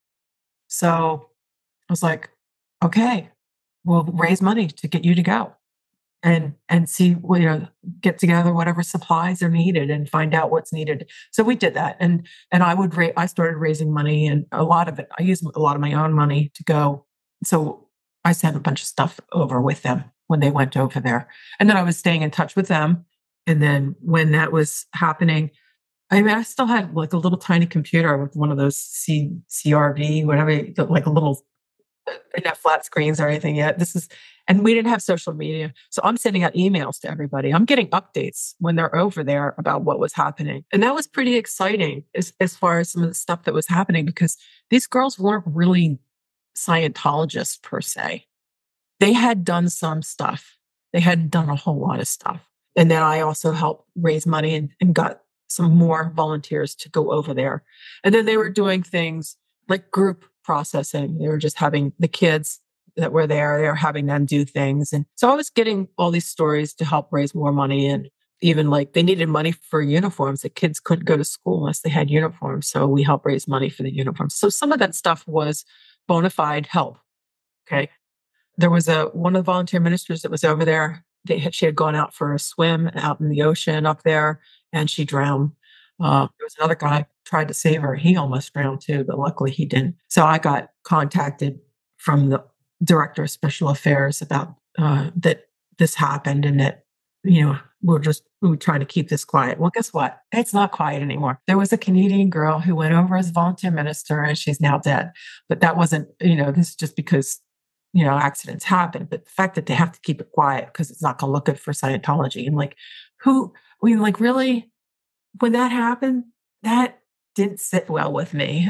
So I was like, okay, we'll raise money to get you to go and and see, well, you know, get together whatever supplies are needed and find out what's needed. So we did that. And and I would ra- I started raising money, and a lot of it, I used a lot of my own money to go. So I sent a bunch of stuff over with them when they went over there. And then I was staying in touch with them. And then when that was happening, I mean, I still had like a little tiny computer with one of those C, CRV, whatever, like a little didn't have flat screens or anything yet. This is, and we didn't have social media. So I'm sending out emails to everybody. I'm getting updates when they're over there about what was happening. And that was pretty exciting as, as far as some of the stuff that was happening, because these girls weren't really Scientologists per se. They had done some stuff. They hadn't done a whole lot of stuff. And then I also helped raise money and, and got some more volunteers to go over there. And then they were doing things like group processing. They were just having the kids that were there, they were having them do things. And so I was getting all these stories to help raise more money. And even like they needed money for uniforms. The kids couldn't go to school unless they had uniforms. So we helped raise money for the uniforms. So some of that stuff was bona fide help. Okay. There was a one of the volunteer ministers that was over there. They had, she had gone out for a swim out in the ocean up there, and she drowned. Uh, there was another guy tried to save her. He almost drowned too, but luckily he didn't. So I got contacted from the director of special affairs about uh, that this happened, and that, you know, we're just we were trying to keep this quiet. Well, guess what? It's not quiet anymore. There was a Canadian girl who went over as a volunteer minister, and she's now dead. But that wasn't, you know, this is just because, you know, accidents happen. But the fact that they have to keep it quiet because it's not going to look good for Scientology. And like, who, I mean, like, really, when that happened, that didn't sit well with me.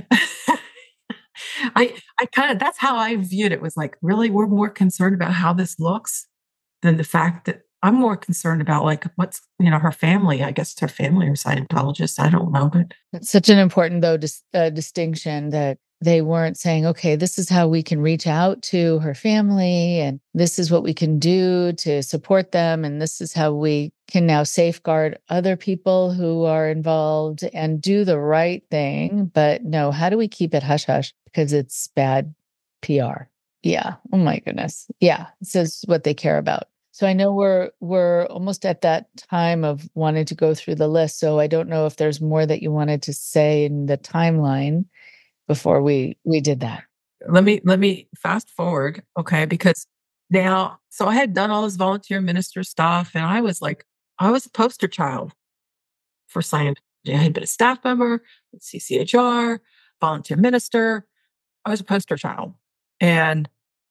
I, I kind of, that's how I viewed it, was like, really, we're more concerned about how this looks than the fact that I'm more concerned about like what's, you know, her family. I guess her family are Scientologists. I don't know, but it's such an important though dis- uh, distinction that they weren't saying, okay, this is how we can reach out to her family, and this is what we can do to support them, and this is how we can now safeguard other people who are involved and do the right thing. But no, how do we keep it hush hush because it's bad P R? Yeah. Oh my goodness. Yeah. This is what they care about. So I know we're we're almost at that time of wanting to go through the list. So I don't know if there's more that you wanted to say in the timeline before we we did that. Let me let me fast forward, okay? Because now, so I had done all this volunteer minister stuff, and I was like, I was a poster child for Scientology. I had been a staff member at C C H R, volunteer minister. I was a poster child, and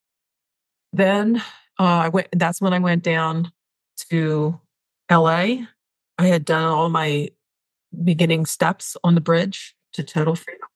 then uh, I went. That's when I went down to L A. I had done all my beginning steps on the bridge to total freedom,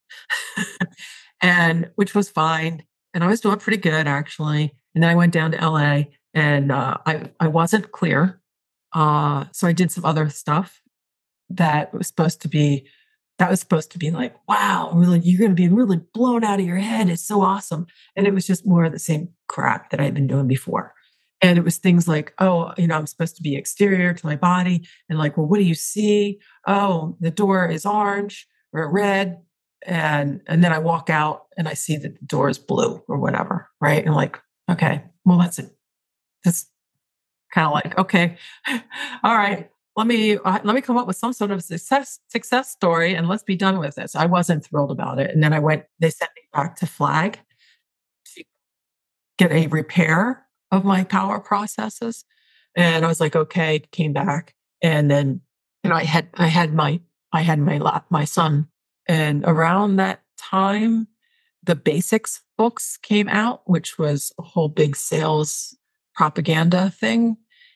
and which was fine. And I was doing pretty good actually. And then I went down to L A, and uh, I I wasn't clear, uh, so I did some other stuff that was supposed to be. That was supposed to be like, wow, really, you're going to be really blown out of your head. It's so awesome. And it was just more of the same crap that I'd been doing before. And it was things like, oh, you know, I'm supposed to be exterior to my body. And like, well, what do you see? Oh, the door is orange or red. And, and then I walk out and I see that the door is blue or whatever. Right. And like, okay, well, that's it. That's kind of like, okay, all right. Let me uh, let me come up with some sort of success success story, and let's be done with this. I wasn't thrilled about it, and then I went. They sent me back to Flag to get a repair of my power processes, and I was like, okay. Came back, and then you know I had I had my I had my lap my son, and around that time, the Basics books came out, which was a whole big sales propaganda thing,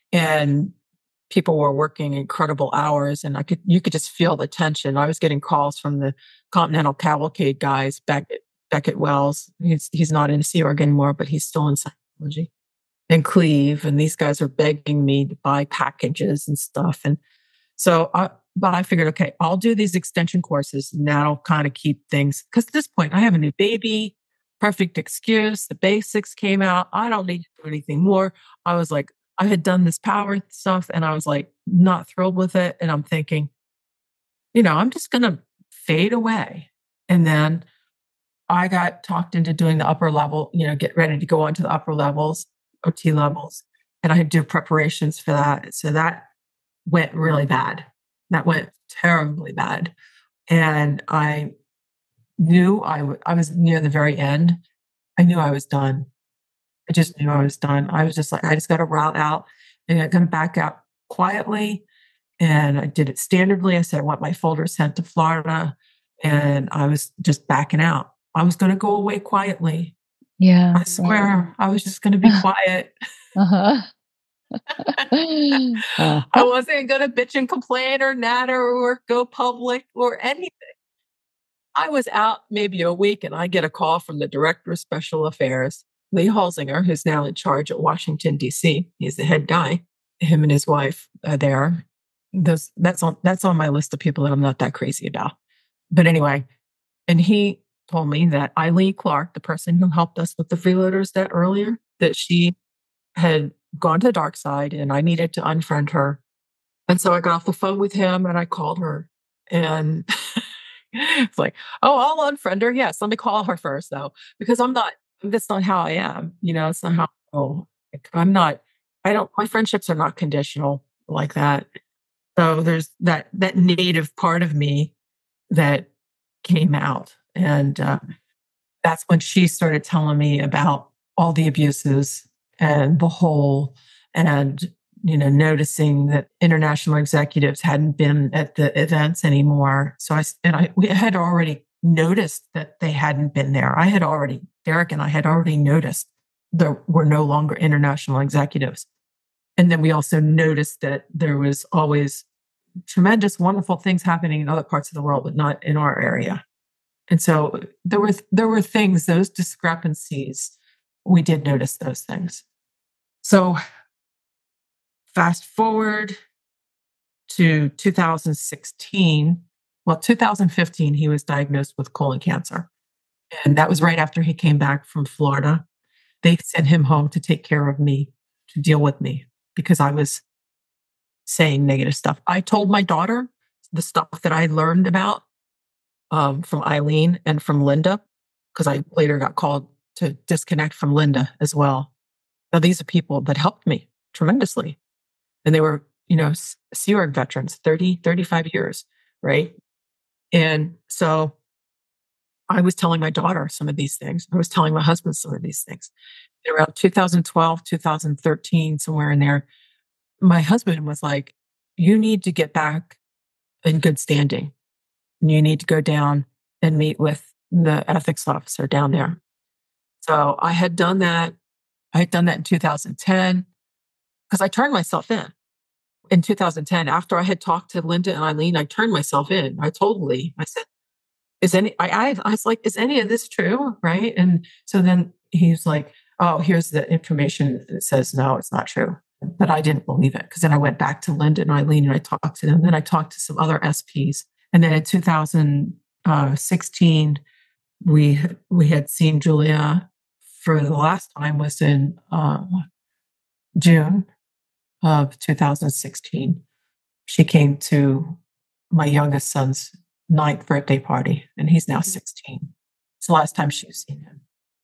and people were working incredible hours, and I could you could just feel the tension. I was getting calls from the Continental Cavalcade guys back at Beckett Wells. He's he's not in Sea Org anymore, but he's still in Scientology. And Cleve, and these guys are begging me to buy packages and stuff. And so I but I figured, okay, I'll do these extension courses, and that'll kind of keep things, because at this point I have a new baby, perfect excuse. The Basics came out. I don't need to do anything more. I was like, I had done this power stuff, and I was like not thrilled with it. And I'm thinking, you know, I'm just going to fade away. And then I got talked into doing the upper level, you know, get ready to go on to the upper levels, O T levels. And I had to do preparations for that. So that went really bad. That went terribly bad. And I knew I, w- I was near the very end. I knew I was done. I just knew I was done. I was just like, I just got to route out, and I got to back out quietly. And I did it standardly. I said, I want my folder sent to Florida. And I was just backing out. I was going to go away quietly. Yeah. I swear right. I was just going to be quiet. Uh-huh. uh-huh. I wasn't going to bitch and complain or natter or go public or anything. I was out maybe a week and I get a call from the director of special affairs, Lee Holzinger, who's now in charge at Washington, D C. He's the head guy. Him and his wife are there. Those, that's on that's on my list of people that I'm not that crazy about. But anyway, and he told me that Eileen Clark, the person who helped us with the freeloaders that earlier, that she had gone to the dark side and I needed to unfriend her. And so I got off the phone with him and I called her and it's like, oh, I'll unfriend her. Yes, let me call her first though, because I'm not, that's not how I am. You know, it's not how, oh, I'm not, I don't, my friendships are not conditional like that. So there's that, that native part of me that came out. And uh, that's when she started telling me about all the abuses and the whole, and, you know, noticing that international executives hadn't been at the events anymore. So I, and I, we had already noticed that they hadn't been there. I had already, Derek and I had already noticed there were no longer international executives. And then we also noticed that there was always tremendous, wonderful things happening in other parts of the world, but not in our area. And so there were there were things, those discrepancies, we did notice those things. So fast forward to two thousand sixteen, well, two thousand fifteen, he was diagnosed with colon cancer. And that was right after he came back from Florida. They sent him home to take care of me, to deal with me, because I was saying negative stuff. I told my daughter the stuff that I learned about um, from Eileen and from Linda, because I later got called to disconnect from Linda as well. Now, these are people that helped me tremendously. And they were, you know, Sea Org veterans, thirty, thirty-five years, right? And so I was telling my daughter some of these things. I was telling my husband some of these things. And around two thousand twelve, two thousand thirteen, somewhere in there, my husband was like, you need to get back in good standing. And you need to go down and meet with the ethics officer down there. So I had done that. I had done that in two thousand ten because I turned myself in. In two thousand ten, after I had talked to Linda and Eileen, I turned myself in. I told Lee, I said, is any, I, I, I was like, is any of this true? Right. And so then he's like, oh, here's the information that says, no, it's not true. But I didn't believe it because then I went back to Linda and Eileen and I talked to them. Then I talked to some other S Ps. And then in two thousand sixteen, we, we had seen Julia for the last time was in uh, June of two thousand sixteen. She came to my youngest son's ninth birthday party, and he's now sixteen. It's the last time she's seen him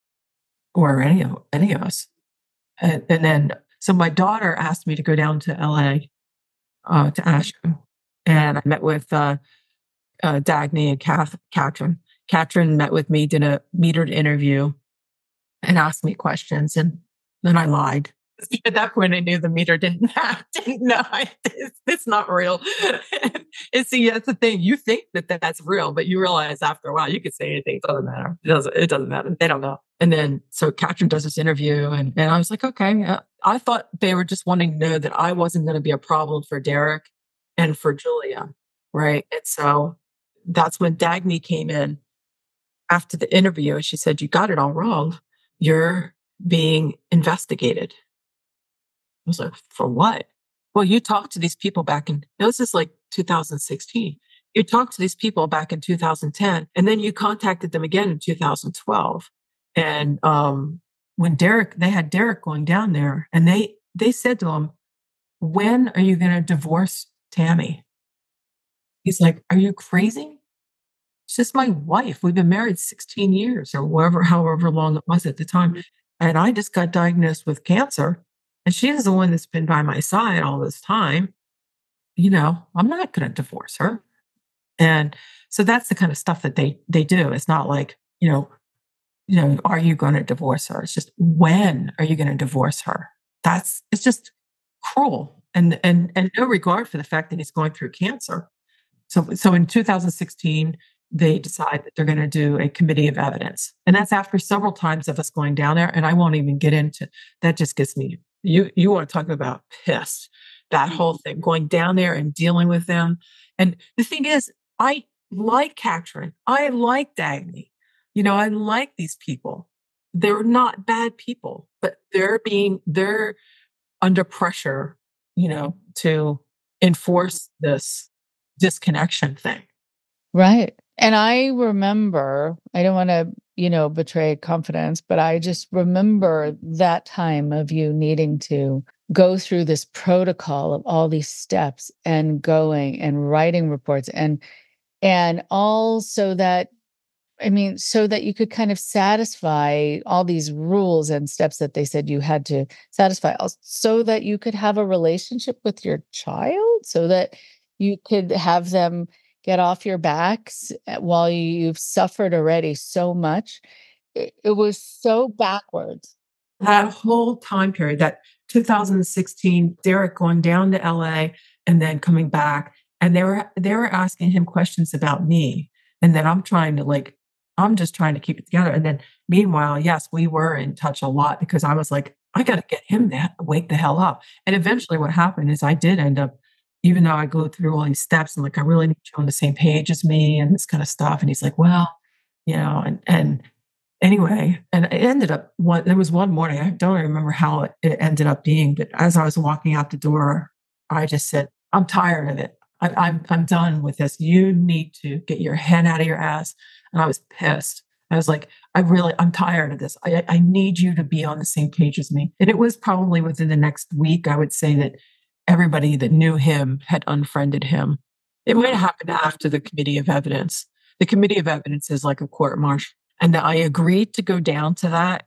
or any of any of us. And, and then, so my daughter asked me to go down to L A uh, to Asheville, and I met with uh, uh, Dagny and Kath, Katrin. Katrin met with me, did a metered interview, and asked me questions, and then I lied. At that point, I knew the meter didn't have, didn't know I, it's, it's not real. And see, that's the thing. You think that that's real, but you realize after a while, you could say anything. It doesn't matter. It doesn't, it doesn't matter. They don't know. And then, so Katrin does this interview and, and I was like, okay. Uh, I thought they were just wanting to know that I wasn't going to be a problem for Derek and for Julia. Right. And so that's when Dagny came in after the interview and she said, you got it all wrong. You're being investigated. I was like, for what? Well, you talked to these people back in, this is like two thousand sixteen. You talked to these people back in two thousand ten, and then you contacted them again in two thousand twelve. And um, when Derek, they had Derek going down there, and they they said to him, when are you going to divorce Tammy? He's like, are you crazy? She's just my wife. We've been married sixteen years or whatever, however long it was at the time. And I just got diagnosed with cancer. And she's the one that's been by my side all this time. You know, I'm not going to divorce her. And so that's the kind of stuff that they they do. It's not like, you know, you know, are you going to divorce her? It's just, when are you going to divorce her? That's, it's just cruel and and and no regard for the fact that he's going through cancer. So so in two thousand sixteen, they decide that they're going to do a committee of evidence. And that's after several times of us going down there. And I won't even get into that, just gets me, you, you want to talk about pissed, that whole thing, going down there and dealing with them. And the thing is, I like Katrin. I like Dagny. You know, I like these people. They're not bad people, but they're being, they're under pressure, you know, to enforce this disconnection thing. Right. And I remember, I don't want to, you know, betray confidence, but I just remember that time of you needing to go through this protocol of all these steps and going and writing reports and, and all so that, I mean, so that you could kind of satisfy all these rules and steps that they said you had to satisfy, so that you could have a relationship with your child, so that you could have them get off your backs while you've suffered already so much. It, it was so backwards. That whole time period, that two thousand sixteen, Derek going down to L A and then coming back, and they were they were asking him questions about me, and then I'm trying to like, I'm just trying to keep it together. And then meanwhile, yes, we were in touch a lot because I was like, I got to get him to wake the hell up. And eventually, what happened is I did end up, even though I go through all these steps and like, I really need you on the same page as me and this kind of stuff. And he's like, well, you know, and, and anyway, and it ended up one, there was one morning, I don't remember how it, it ended up being, but as I was walking out the door, I just said, I'm tired of it. I, I'm, I'm done with this. You need to get your head out of your ass. And I was pissed. I was like, I really, I'm tired of this. I, I need you to be on the same page as me. And it was probably within the next week, I would say that everybody that knew him had unfriended him. It might have happened after the committee of evidence. The committee of evidence is like a court martial. And I agreed to go down to that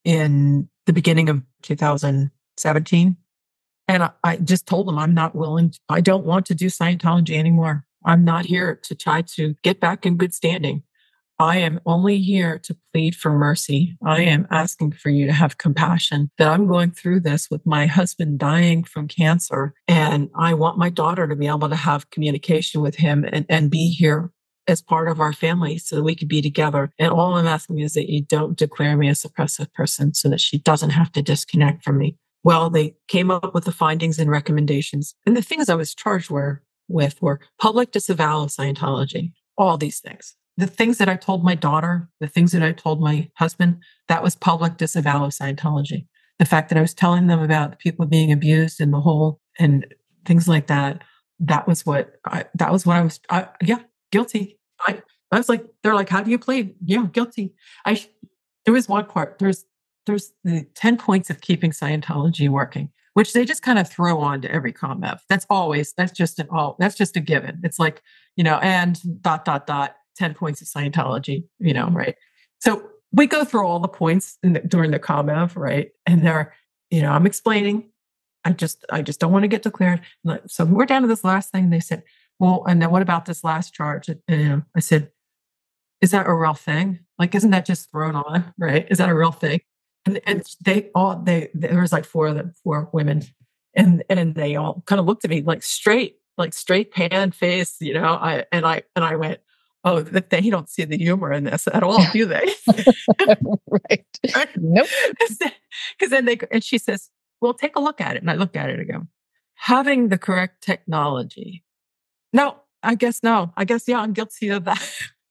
in the beginning of two thousand seventeen. And I, I just told them I'm not willing, to, I don't want to do Scientology anymore. I'm not here to try to get back in good standing. I am only here to plead for mercy. I am asking for you to have compassion that I'm going through this with my husband dying from cancer. And I want my daughter to be able to have communication with him and, and be here as part of our family so that we could be together. And all I'm asking is that you don't declare me a suppressive person so that she doesn't have to disconnect from me. Well, they came up with the findings and recommendations. And the things I was charged were, with were public disavowal of Scientology, all these things. The things that I told my daughter, the things that I told my husband, that was public disavowal of Scientology. The fact that I was telling them about people being abused in the whole and things like that, that was what I, that was what I was, I, yeah, guilty. I, I was like, they're like, how do you plead? Yeah, guilty. I, there was one part, there's, there's the ten points of keeping Scientology working, which they just kind of throw on to every ComEv. That's always, that's just an all, that's just a given. It's like, you know, and dot, dot, dot, ten points of Scientology, you know, right? So we go through all the points in the, during the ComEv, right? And they're, you know, I'm explaining, I just, I just don't want to get declared. So we're down to this last thing. They said, well, and then what about this last charge? And, you know, I said, is that a real thing? Like, isn't that just thrown on, right? Is that a real thing? And, and they all, they, there was like four of them, four women. And, and they all kind of looked at me like straight, like straight pan face, you know, I, and I, and I went, oh, they don't see the humor in this at all, do they? Right. Nope. Because then they, and she says, well, take a look at it. And I look at it and go, having the correct technology. No, I guess no. I guess, yeah, I'm guilty of that.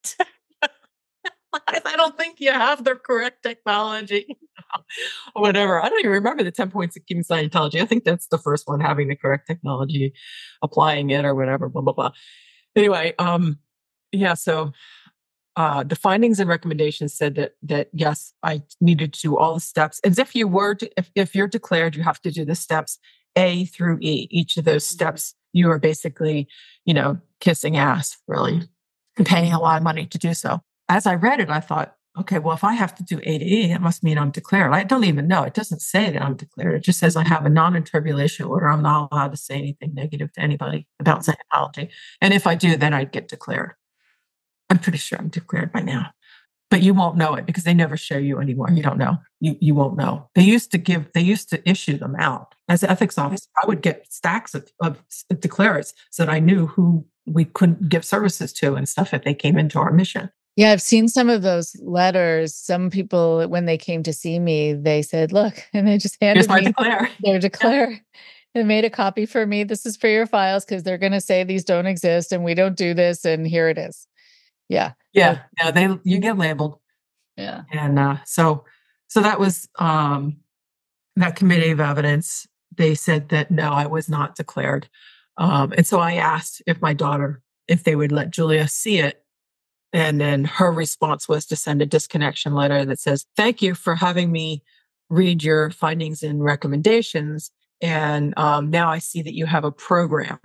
I don't think you have the correct technology or whatever. I don't even remember the ten points of keeping Scientology. I think that's the first one, having the correct technology, applying it or whatever, blah, blah, blah. Anyway, um, yeah, so uh, the findings and recommendations said that, that yes, I needed to do all the steps. As if you were, to, if, if you're declared, you have to do the steps A through E. Each of those steps, you are basically, you know, kissing ass, really, and paying a lot of money to do so. As I read it, I thought, okay, well, if I have to do A to E, it must mean I'm declared. I don't even know. It doesn't say that I'm declared. It just says I have a non-interpolation order. I'm not allowed to say anything negative to anybody about Scientology. And if I do, then I'd get declared. I'm pretty sure I'm declared by now. But you won't know it because they never show you anymore. You don't know. You you won't know. They used to give, they used to issue them out. as an ethics officer, I would get stacks of, of declarers so that I knew who we couldn't give services to and stuff if they came into our mission. Yeah, I've seen some of those letters. Some people, when they came to see me, they said, look, and they just handed Here's my me declare. their declare. They made a copy for me. This is for your files because they're going to say these don't exist and we don't do this. And here it is. Yeah. Yeah. Yeah. They, you get labeled. Yeah. And uh, so, so that was um, that committee of evidence. They said that no, I was not declared. Um, and so I asked if my daughter, if they would let Julia see it. And then her response was to send a disconnection letter that says, thank you for having me read your findings and recommendations. And um, now I see that you have a program.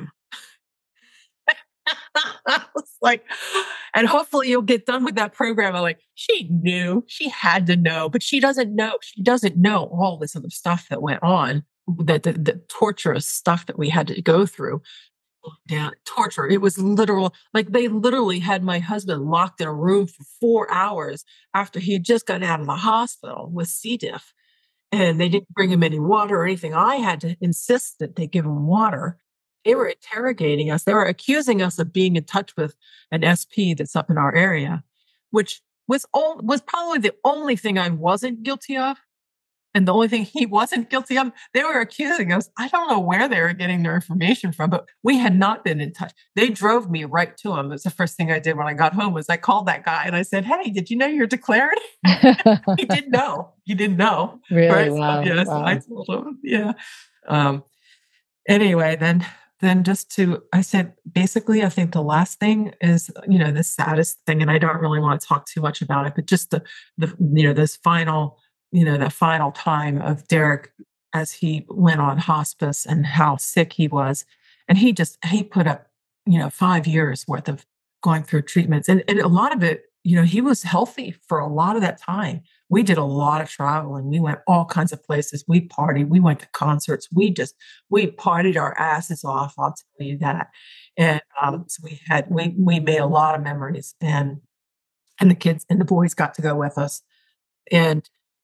I was like, and hopefully you'll get done with that program. I'm like, she knew, she had to know, but she doesn't know. She doesn't know all this other stuff that went on, that the, the torturous stuff that we had to go through. Yeah, torture. It was literal. Like they literally had my husband locked in a room for four hours after he had just gotten out of the hospital with C. diff. And they didn't bring him any water or anything. I had to insist that they give him water. They were interrogating us. They were accusing us of being in touch with an S P that's up in our area, which was all, was probably the only thing I wasn't guilty of. And the only thing he wasn't guilty of, they were accusing us. I don't know where they were getting their information from, but we had not been in touch. They drove me right to him. It was the first thing I did when I got home was I called that guy and I said, hey, did you know you're declared? He didn't know. He didn't know. Really? Right? Wow. So, yes, Wow. I told him. Yeah. Um, anyway, then, then just to, I said, basically, I think the last thing is, you know, the saddest thing, and I don't really want to talk too much about it, but just the, the, you know, this final, you know, the final time of Derek as he went on hospice and how sick he was. And he just, he put up, you know, five years worth of going through treatments. And, and a lot of it, you know, he was healthy for a lot of that time. We did a lot of traveling. We went all kinds of places. We partied. We went to concerts. We just, we partied our asses off. I'll tell you that. And um, so we had, we, we made a lot of memories, and, and the kids and the boys got to go with us. And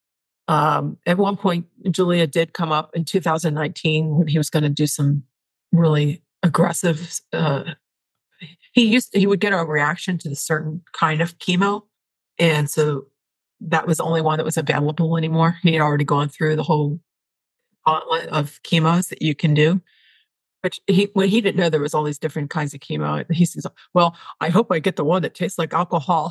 Um, at one point, Julia did come up in two thousand nineteen when he was going to do some really aggressive. Uh, he used to, he would get a reaction to the certain kind of chemo, and so that was the only one that was available anymore. He had already gone through the whole gauntlet of chemos that you can do. But he, when he didn't know there was all these different kinds of chemo, he says, "Well, I hope I get the one that tastes like alcohol."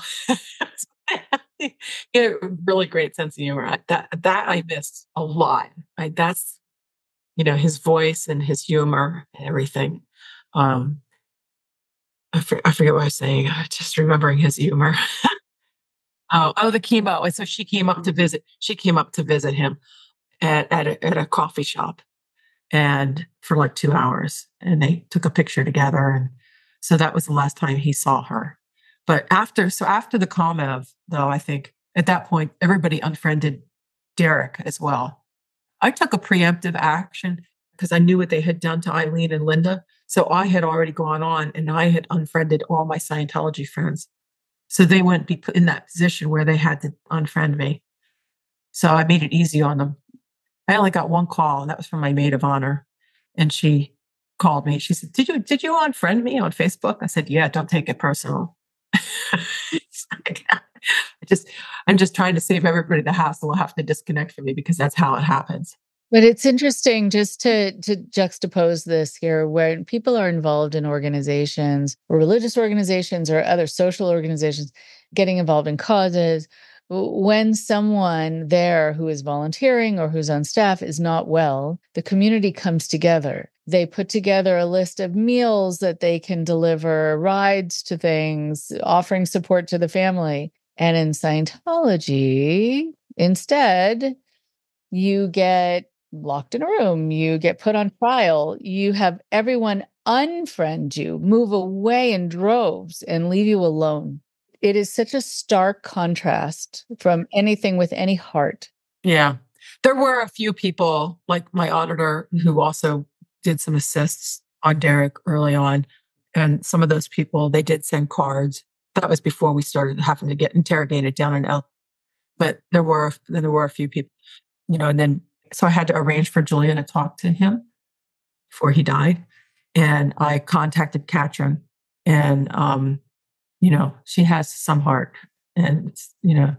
He had a really great sense of humor. That that I missed a lot. I, that's, you know, his voice and his humor and everything. Um, I, for, I forget what I was saying. Just remembering his humor. oh, oh, the chemo. And so she came up to visit. She came up to visit him at at a, at a coffee shop, and for like two hours, and they took a picture together. And so that was the last time he saw her. But after, so after the ComEv, though, I think at that point, everybody unfriended Derek as well. I took a preemptive action because I knew what they had done to Eileen and Linda. So I had already gone on and I had unfriended all my Scientology friends. So they wouldn't be put in that position where they had to unfriend me. So I made it easy on them. I only got one call, and that was from my maid of honor. And she called me. She said, Did you, did you unfriend me on Facebook? I said, yeah, don't take it personal. I just, I'm just trying to save everybody the hassle of having to disconnect from me, because that's how it happens. But it's interesting just to to juxtapose this here, when people are involved in organizations or religious organizations or other social organizations, getting involved in causes, when someone there who is volunteering or who's on staff is not well, the community comes together. They put together a list of meals that they can deliver, rides to things, offering support to the family. And in Scientology, instead, you get locked in a room, you get put on trial, you have everyone unfriend you, move away in droves, and leave you alone. It is such a stark contrast from anything with any heart. Yeah. There were a few people, like my auditor, who also did some assists on Derek early on. And some of those people, they did send cards. That was before we started having to get interrogated down in L. But there were, then there were a few people, you know, and then so I had to arrange for Julia to talk to him before he died. And I contacted Katrin, and, um, you know, she has some heart, and, it's, you know,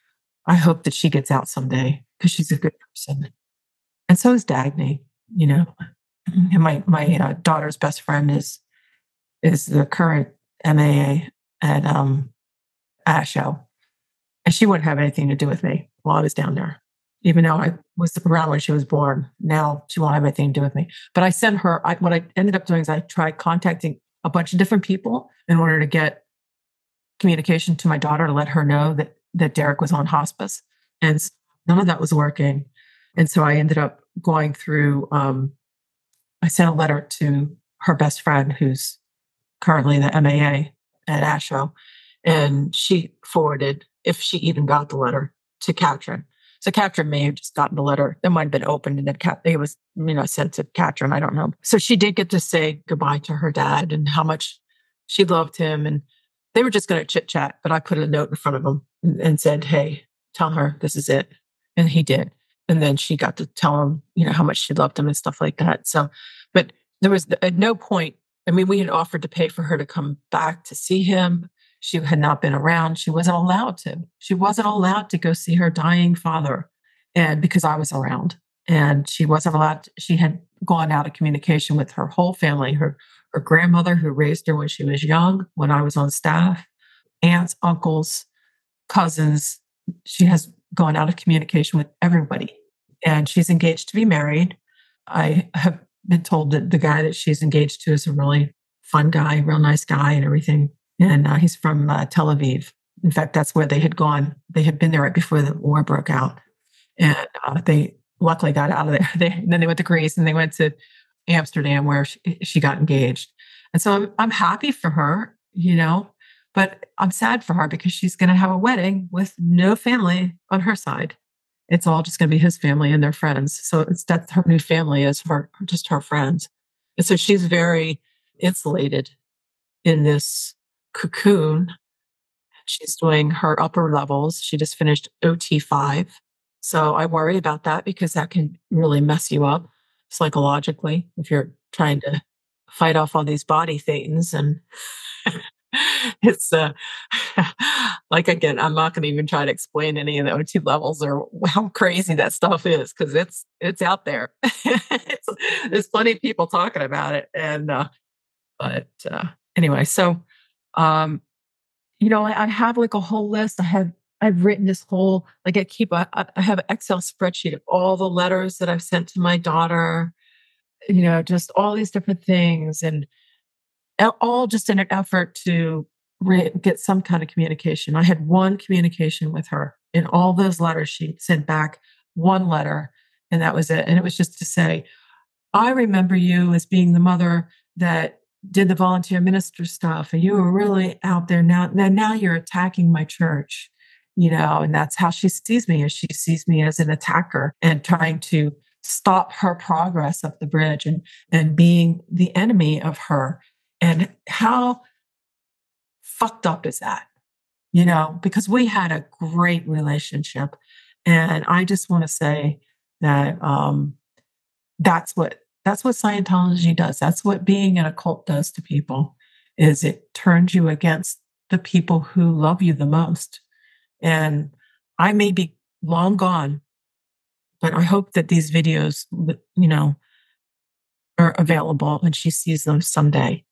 I hope that she gets out someday because she's a good person. And so is Dagny, you know, and my, my uh, daughter's best friend is, is the current M A A at um, Asho. And she wouldn't have anything to do with me while I was down there. Even though I was around when she was born, now she won't have anything to do with me. But I sent her, I, what I ended up doing is I tried contacting a bunch of different people in order to get communication to my daughter to let her know that, that Derek was on hospice. And none of that was working. And so I ended up going through, um, I sent a letter to her best friend, who's currently the M A A at Asho. And she forwarded, if she even got the letter, to Katrin. So Katrin may have just gotten the letter. It might have been opened and then Kat, it was, you know, sent to Katrin. I don't know. So she did get to say goodbye to her dad and how much she loved him. And they were just going to chit chat, but I put a note in front of him and, and said, hey, tell her this is it. And he did. And then she got to tell him, you know, how much she loved him and stuff like that. So, but there was at no point, I mean, we had offered to pay for her to come back to see him. She had not been around. She wasn't allowed to. She wasn't allowed to go see her dying father, and because I was around. And she wasn't allowed to, she had gone out of communication with her whole family, her, her grandmother who raised her when she was young, when I was on staff, aunts, uncles, cousins. She has gone out of communication with everybody. And she's engaged to be married. I have been told that the guy that she's engaged to is a really fun guy, real nice guy and everything. And uh, he's from uh, Tel Aviv. In fact, that's where they had gone. They had been there right before the war broke out. And uh, they luckily got out of there. They, and then they went to Greece and they went to Amsterdam where she, she got engaged. And so I'm, I'm happy for her, you know, but I'm sad for her because she's going to have a wedding with no family on her side. It's all just going to be his family and their friends. So it's that's her new family is her, just her friends. And so she's very insulated in this cocoon. She's doing her upper levels. She just finished O T five. So I worry about that because that can really mess you up psychologically if you're trying to fight off all these body thetans. And it's uh, like, again, I'm not going to even try to explain any of the O T levels or how crazy that stuff is because it's it's out there. it's, there's plenty of people talking about it. And uh, but uh, anyway, so um, you know, I, I have like a whole list. I have I've written this whole like I keep a, I have an Excel spreadsheet of all the letters that I've sent to my daughter. You know, just all these different things, and all just in an effort to re- get some kind of communication. I had one communication with her in all those letters. She sent back one letter, and that was it. And it was just to say, I remember you as being the mother that did the volunteer minister stuff, and you were really out there now. Now, now you're attacking my church, you know, and that's how she sees me, as she sees me as an attacker and trying to stop her progress up the bridge and, and being the enemy of her. And how fucked up is that? You know, because we had a great relationship. And I just want to say that um, that's what that's what Scientology does. That's what being in a cult does to people, is it turns you against the people who love you the most. And I may be long gone, but I hope that these videos, you know, are available and she sees them someday.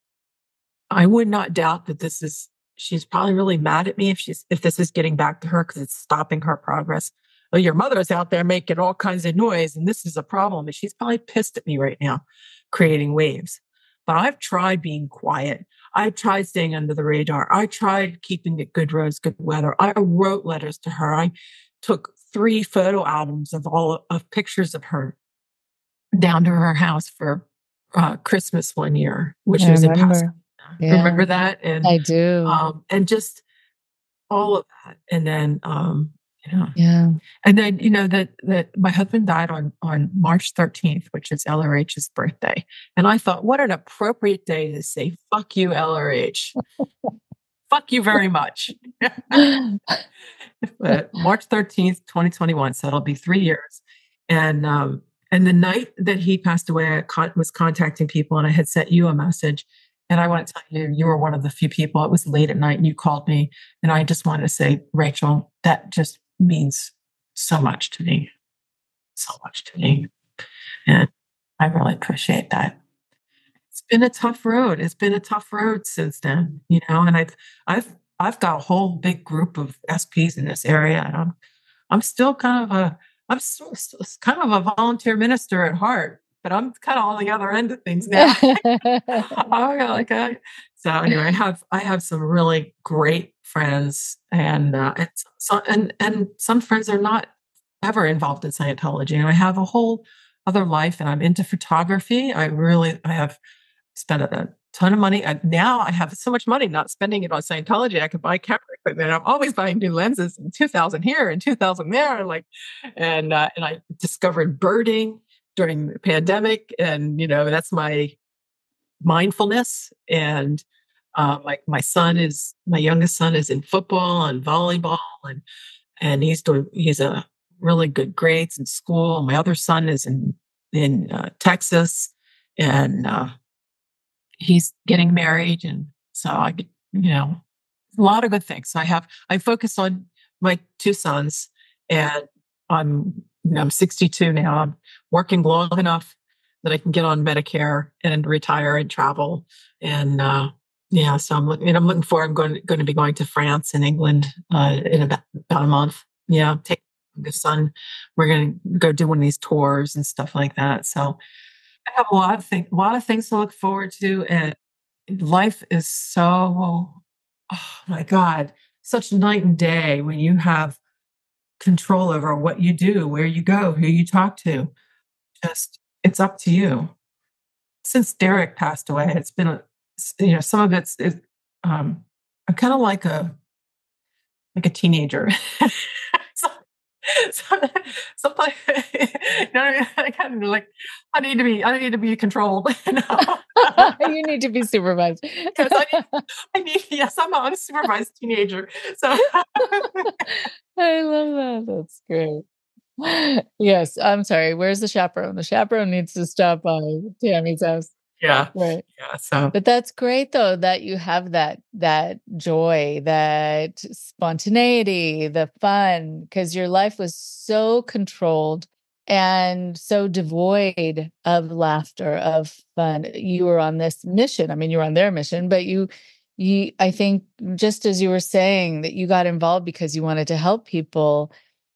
I would not doubt that this is, she's probably really mad at me if she's, if this is getting back to her because it's stopping her progress. Oh, your mother's out there making all kinds of noise and this is a problem. And she's probably pissed at me right now, creating waves. But I've tried being quiet. I tried staying under the radar. I tried keeping it good roads, good weather. I wrote letters to her. I took three photo albums of all of pictures of her down to her house for uh, Christmas one year, which I was in remember. Pasadena. Yeah. Remember that? And I do. Um, and just all of that. And then, um, you know, yeah. and then, you know, that, that my husband died on, on March thirteenth, which is L R H's birthday. And I thought, what an appropriate day to say, fuck you, L R H. Fuck you very much. But March thirteenth, twenty twenty-one. So it'll be three years. And um, and the night that he passed away, I con- was contacting people, and I had sent you a message. And I want to tell you, you were one of the few people. It was late at night, and you called me, and I just wanted to say, Rachel, that just means so much to me, so much to me, and I really appreciate that. It's been a tough road. It's been a tough road since then, you know. And I've I've I've got a whole big group of S Ps in this area, and I'm I'm still kind of a I'm still, still kind of a volunteer minister at heart, but I'm kind of on the other end of things now. Oh, yeah, like I, so anyway, I have I have some really great friends, and uh, and so and and some friends are not ever involved in Scientology, and I have a whole other life, and I'm into photography. I really I have spent a ton of money. And now I have so much money not spending it on Scientology. I could buy camera equipment. I'm always buying new lenses, and two thousand here and two thousand there. Like, and uh, and I discovered birding during the pandemic, and you know that's my mindfulness. And uh, like my son is my youngest son is in football and volleyball, and and he's doing he's a really good grades in school. My other son is in in uh, Texas, and uh, he's getting married, and so I get, you know, a lot of good things. So I have, I focus on my two sons, and I'm, you know, I'm sixty-two now. I'm working long enough that I can get on Medicare and retire and travel. And, uh, yeah, so I'm looking, and I'm looking forward, I'm going, going to be going to France and England, uh, in about, about a month. Yeah. Take the son. We're going to go do one of these tours and stuff like that. So I have a lot of things, a lot of things to look forward to, and life is so, oh my God, such night and day when you have control over what you do, where you go, who you talk to. Just, it's up to you. Since Derek passed away, it's been a, you know, some of it's, it, um, I'm kind of like a, like a teenager. so, so, sometimes, you know, I kind of like, I need to be, I need to be controlled. You know? You need to be supervised. Yes, I need, I need, yes, I'm an unsupervised teenager. So I love that. That's great. Yes, I'm sorry. Where's the chaperone? The chaperone needs to stop by Tammy's house. Yeah, right. Yeah. So, but that's great though that you have that that joy, that spontaneity, the fun, because your life was so controlled and so devoid of laughter, of fun. You were on this mission. I mean, you were on their mission, but you, you. I think just as you were saying that you got involved because you wanted to help people.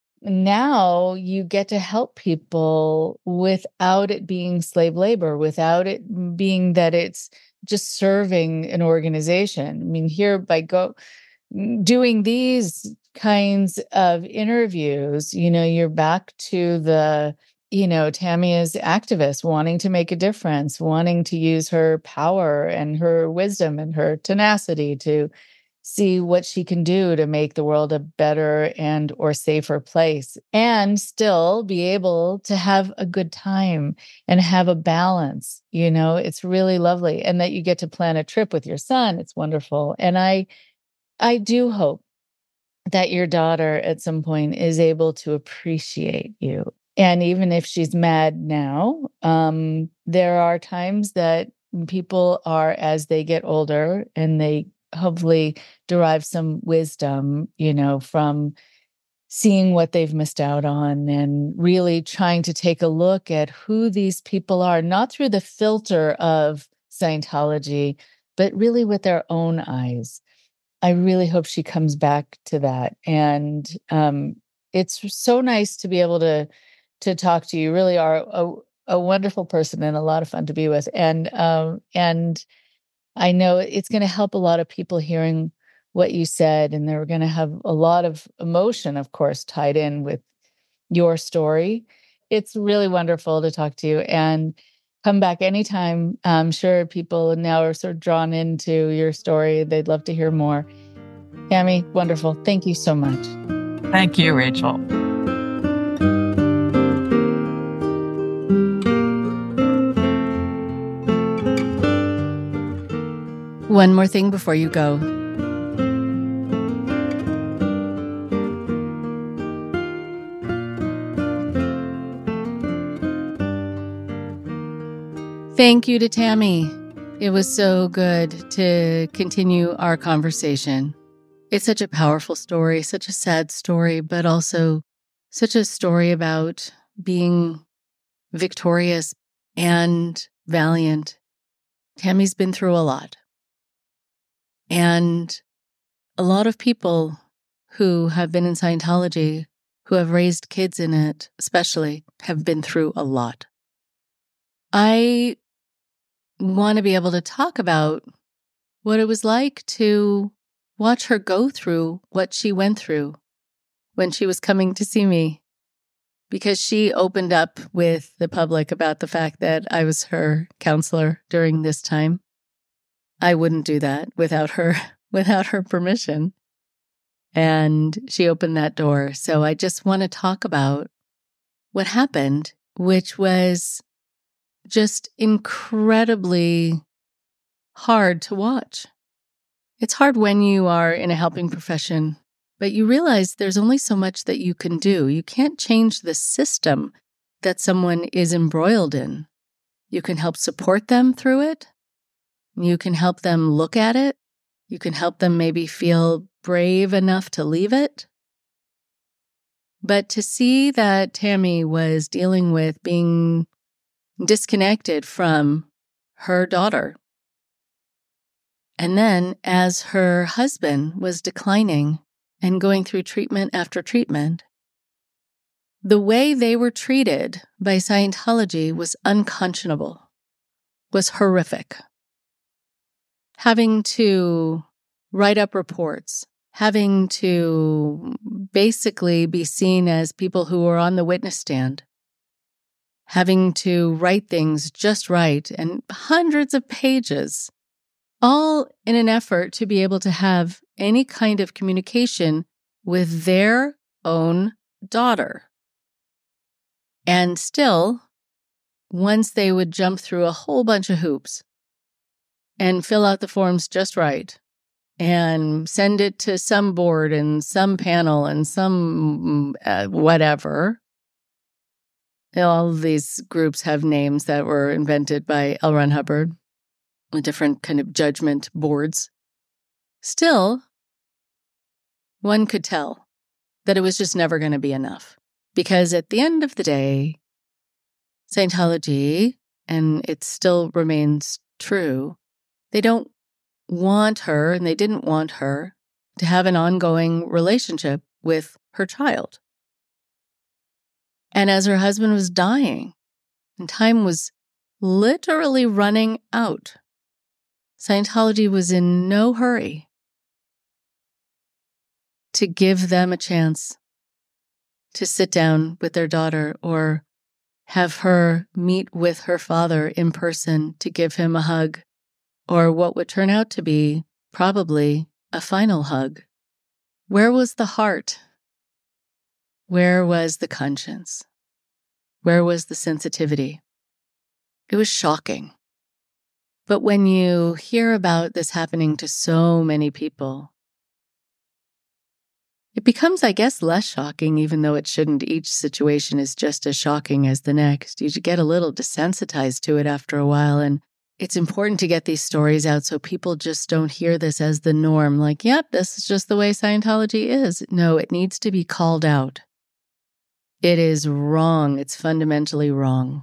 Now you get to help people without it being slave labor, without it being that it's just serving an organization. I mean, here by go doing these kinds of interviews, you know, you're back to the, you know, Tammy is activist, wanting to make a difference, wanting to use her power and her wisdom and her tenacity to see what she can do to make the world a better and or safer place, and still be able to have a good time and have a balance. You know, it's really lovely. And that you get to plan a trip with your son. It's wonderful. And I, I do hope that your daughter at some point is able to appreciate you. And even if she's mad now, um, there are times that people are, as they get older and they hopefully derive some wisdom, you know, from seeing what they've missed out on and really trying to take a look at who these people are, not through the filter of Scientology, but really with their own eyes. I really hope she comes back to that. And um, it's so nice to be able to to talk to you. You really are a, a wonderful person and a lot of fun to be with. And um, and I know it's going to help a lot of people hearing what you said, and they're going to have a lot of emotion, of course, tied in with your story. It's really wonderful to talk to you, and come back anytime. I'm sure people now are sort of drawn into your story. They'd love to hear more. Tammy, wonderful. Thank you so much. Thank you, Rachel. One more thing before you go. Thank you to Tammy. It was so good to continue our conversation. It's such a powerful story, such a sad story, but also such a story about being victorious and valiant. Tammy's been through a lot. And a lot of people who have been in Scientology, who have raised kids in it especially, have been through a lot. I want to be able to talk about what it was like to watch her go through what she went through when she was coming to see me, because she opened up with the public about the fact that I was her counselor during this time. I wouldn't do that without her, without her permission. And she opened that door. So I just want to talk about what happened, which was just incredibly hard to watch. It's hard when you are in a helping profession, but you realize there's only so much that you can do. You can't change the system that someone is embroiled in. You can help support them through it. You can help them look at it. You can help them maybe feel brave enough to leave it. But to see that Tammy was dealing with being disconnected from her daughter, and then as her husband was declining and going through treatment after treatment, the way they were treated by Scientology was unconscionable, was horrific. Having to write up reports, having to basically be seen as people who were on the witness stand, having to write things just right, and hundreds of pages, all in an effort to be able to have any kind of communication with their own daughter. And still, once they would jump through a whole bunch of hoops and fill out the forms just right, and send it to some board and some panel and some uh, whatever. All of these groups have names that were invented by L. Ron Hubbard, different kind of judgment boards. Still, one could tell that it was just never going to be enough. Because at the end of the day, Scientology, and it still remains true, they don't want her, and they didn't want her, to have an ongoing relationship with her child. And as her husband was dying, and time was literally running out, Scientology was in no hurry to give them a chance to sit down with their daughter or have her meet with her father in person to give him a hug, or what would turn out to be probably a final hug. Where was the heart? Where was the conscience? Where was the sensitivity? It was shocking. But when you hear about this happening to so many people, it becomes, I guess, less shocking, even though it shouldn't. Each situation is just as shocking as the next. You get a little desensitized to it after a while, and it's important to get these stories out so people just don't hear this as the norm. Like, yep, this is just the way Scientology is. No, it needs to be called out. It is wrong. It's fundamentally wrong.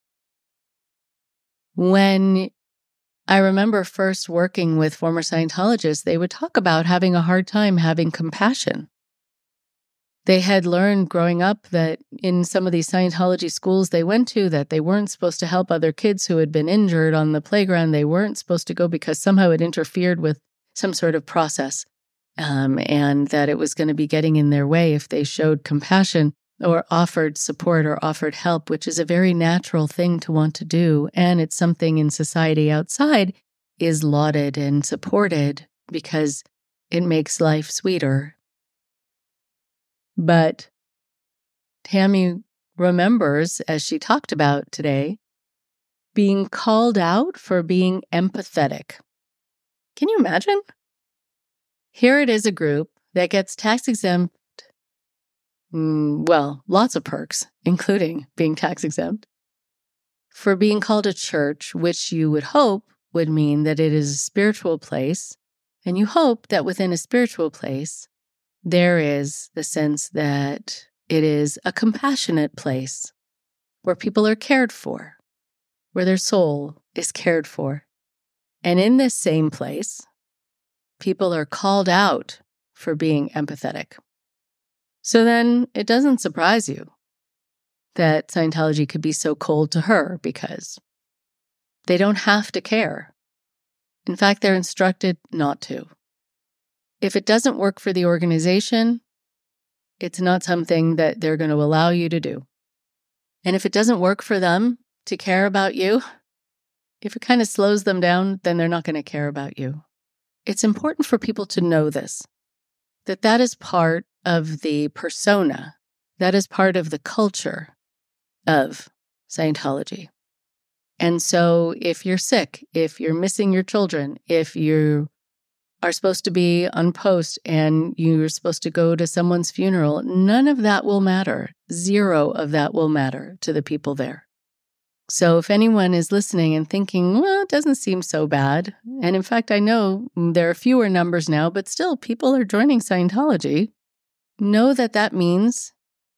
When I remember first working with former Scientologists, they would talk about having a hard time having compassion. They had learned growing up that in some of these Scientology schools they went to that they weren't supposed to help other kids who had been injured on the playground. They weren't supposed to go because somehow it interfered with some sort of process, um, and that it was going to be getting in their way if they showed compassion or offered support or offered help, which is a very natural thing to want to do. And it's something in society outside is lauded and supported because it makes life sweeter. But Tammy remembers, as she talked about today, being called out for being empathetic. Can you imagine? Here it is, a group that gets tax exempt, mm, well, lots of perks, including being tax exempt, for being called a church, which you would hope would mean that it is a spiritual place. And you hope that within a spiritual place, there is the sense that it is a compassionate place where people are cared for, where their soul is cared for. And in this same place, people are called out for being empathetic. So then it doesn't surprise you that Scientology could be so cold to her because they don't have to care. In fact, they're instructed not to. If it doesn't work for the organization, it's not something that they're going to allow you to do. And if it doesn't work for them to care about you, if it kind of slows them down, then they're not going to care about you. It's important for people to know this, that that is part of the persona, that is part of the culture of Scientology. And so if you're sick, if you're missing your children, if you are supposed to be on post and you're supposed to go to someone's funeral, none of that will matter. Zero of that will matter to the people there. So if anyone is listening and thinking, well, it doesn't seem so bad, and in fact, I know there are fewer numbers now, but still people are joining Scientology, know that that means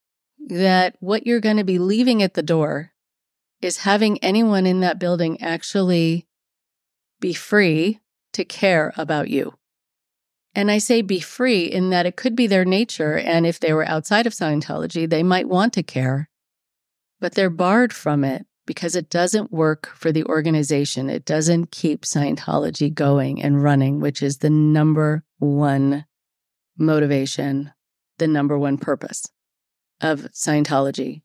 that what you're going to be leaving at the door is having anyone in that building actually be free to care about you. And I say be free in that it could be their nature, and if they were outside of Scientology, they might want to care, but they're barred from it because it doesn't work for the organization. It doesn't keep Scientology going and running, which is the number one motivation, the number one purpose of Scientology.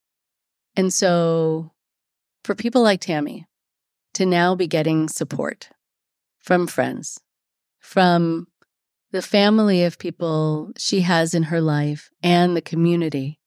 And so for people like Tammy to now be getting support from friends, from the family of people she has in her life and the community,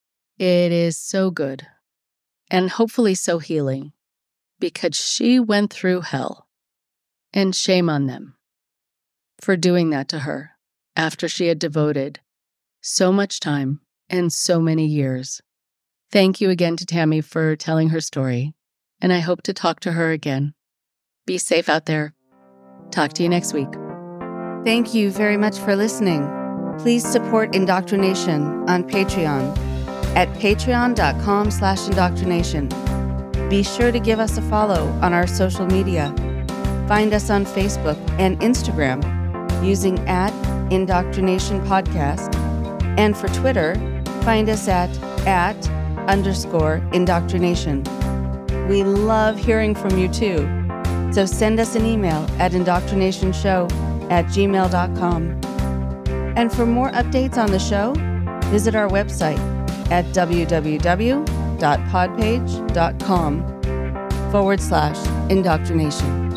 it is so good and hopefully so healing because she went through hell, and shame on them for doing that to her after she had devoted so much time and so many years. Thank you again to Tammy for telling her story, and I hope to talk to her again. Be safe out there. Talk to you next week. Thank you very much for listening. Please support Indoctrination on Patreon at patreon.com slash indoctrination. Be sure to give us a follow on our social media. Find us on Facebook and Instagram using at Indoctrination Podcast. And for Twitter, find us at at underscore indoctrination. We love hearing from you too. So send us an email at indoctrinationshow at gmail dot com. And for more updates on the show, visit our website at www.podpage.com forward slash indoctrination.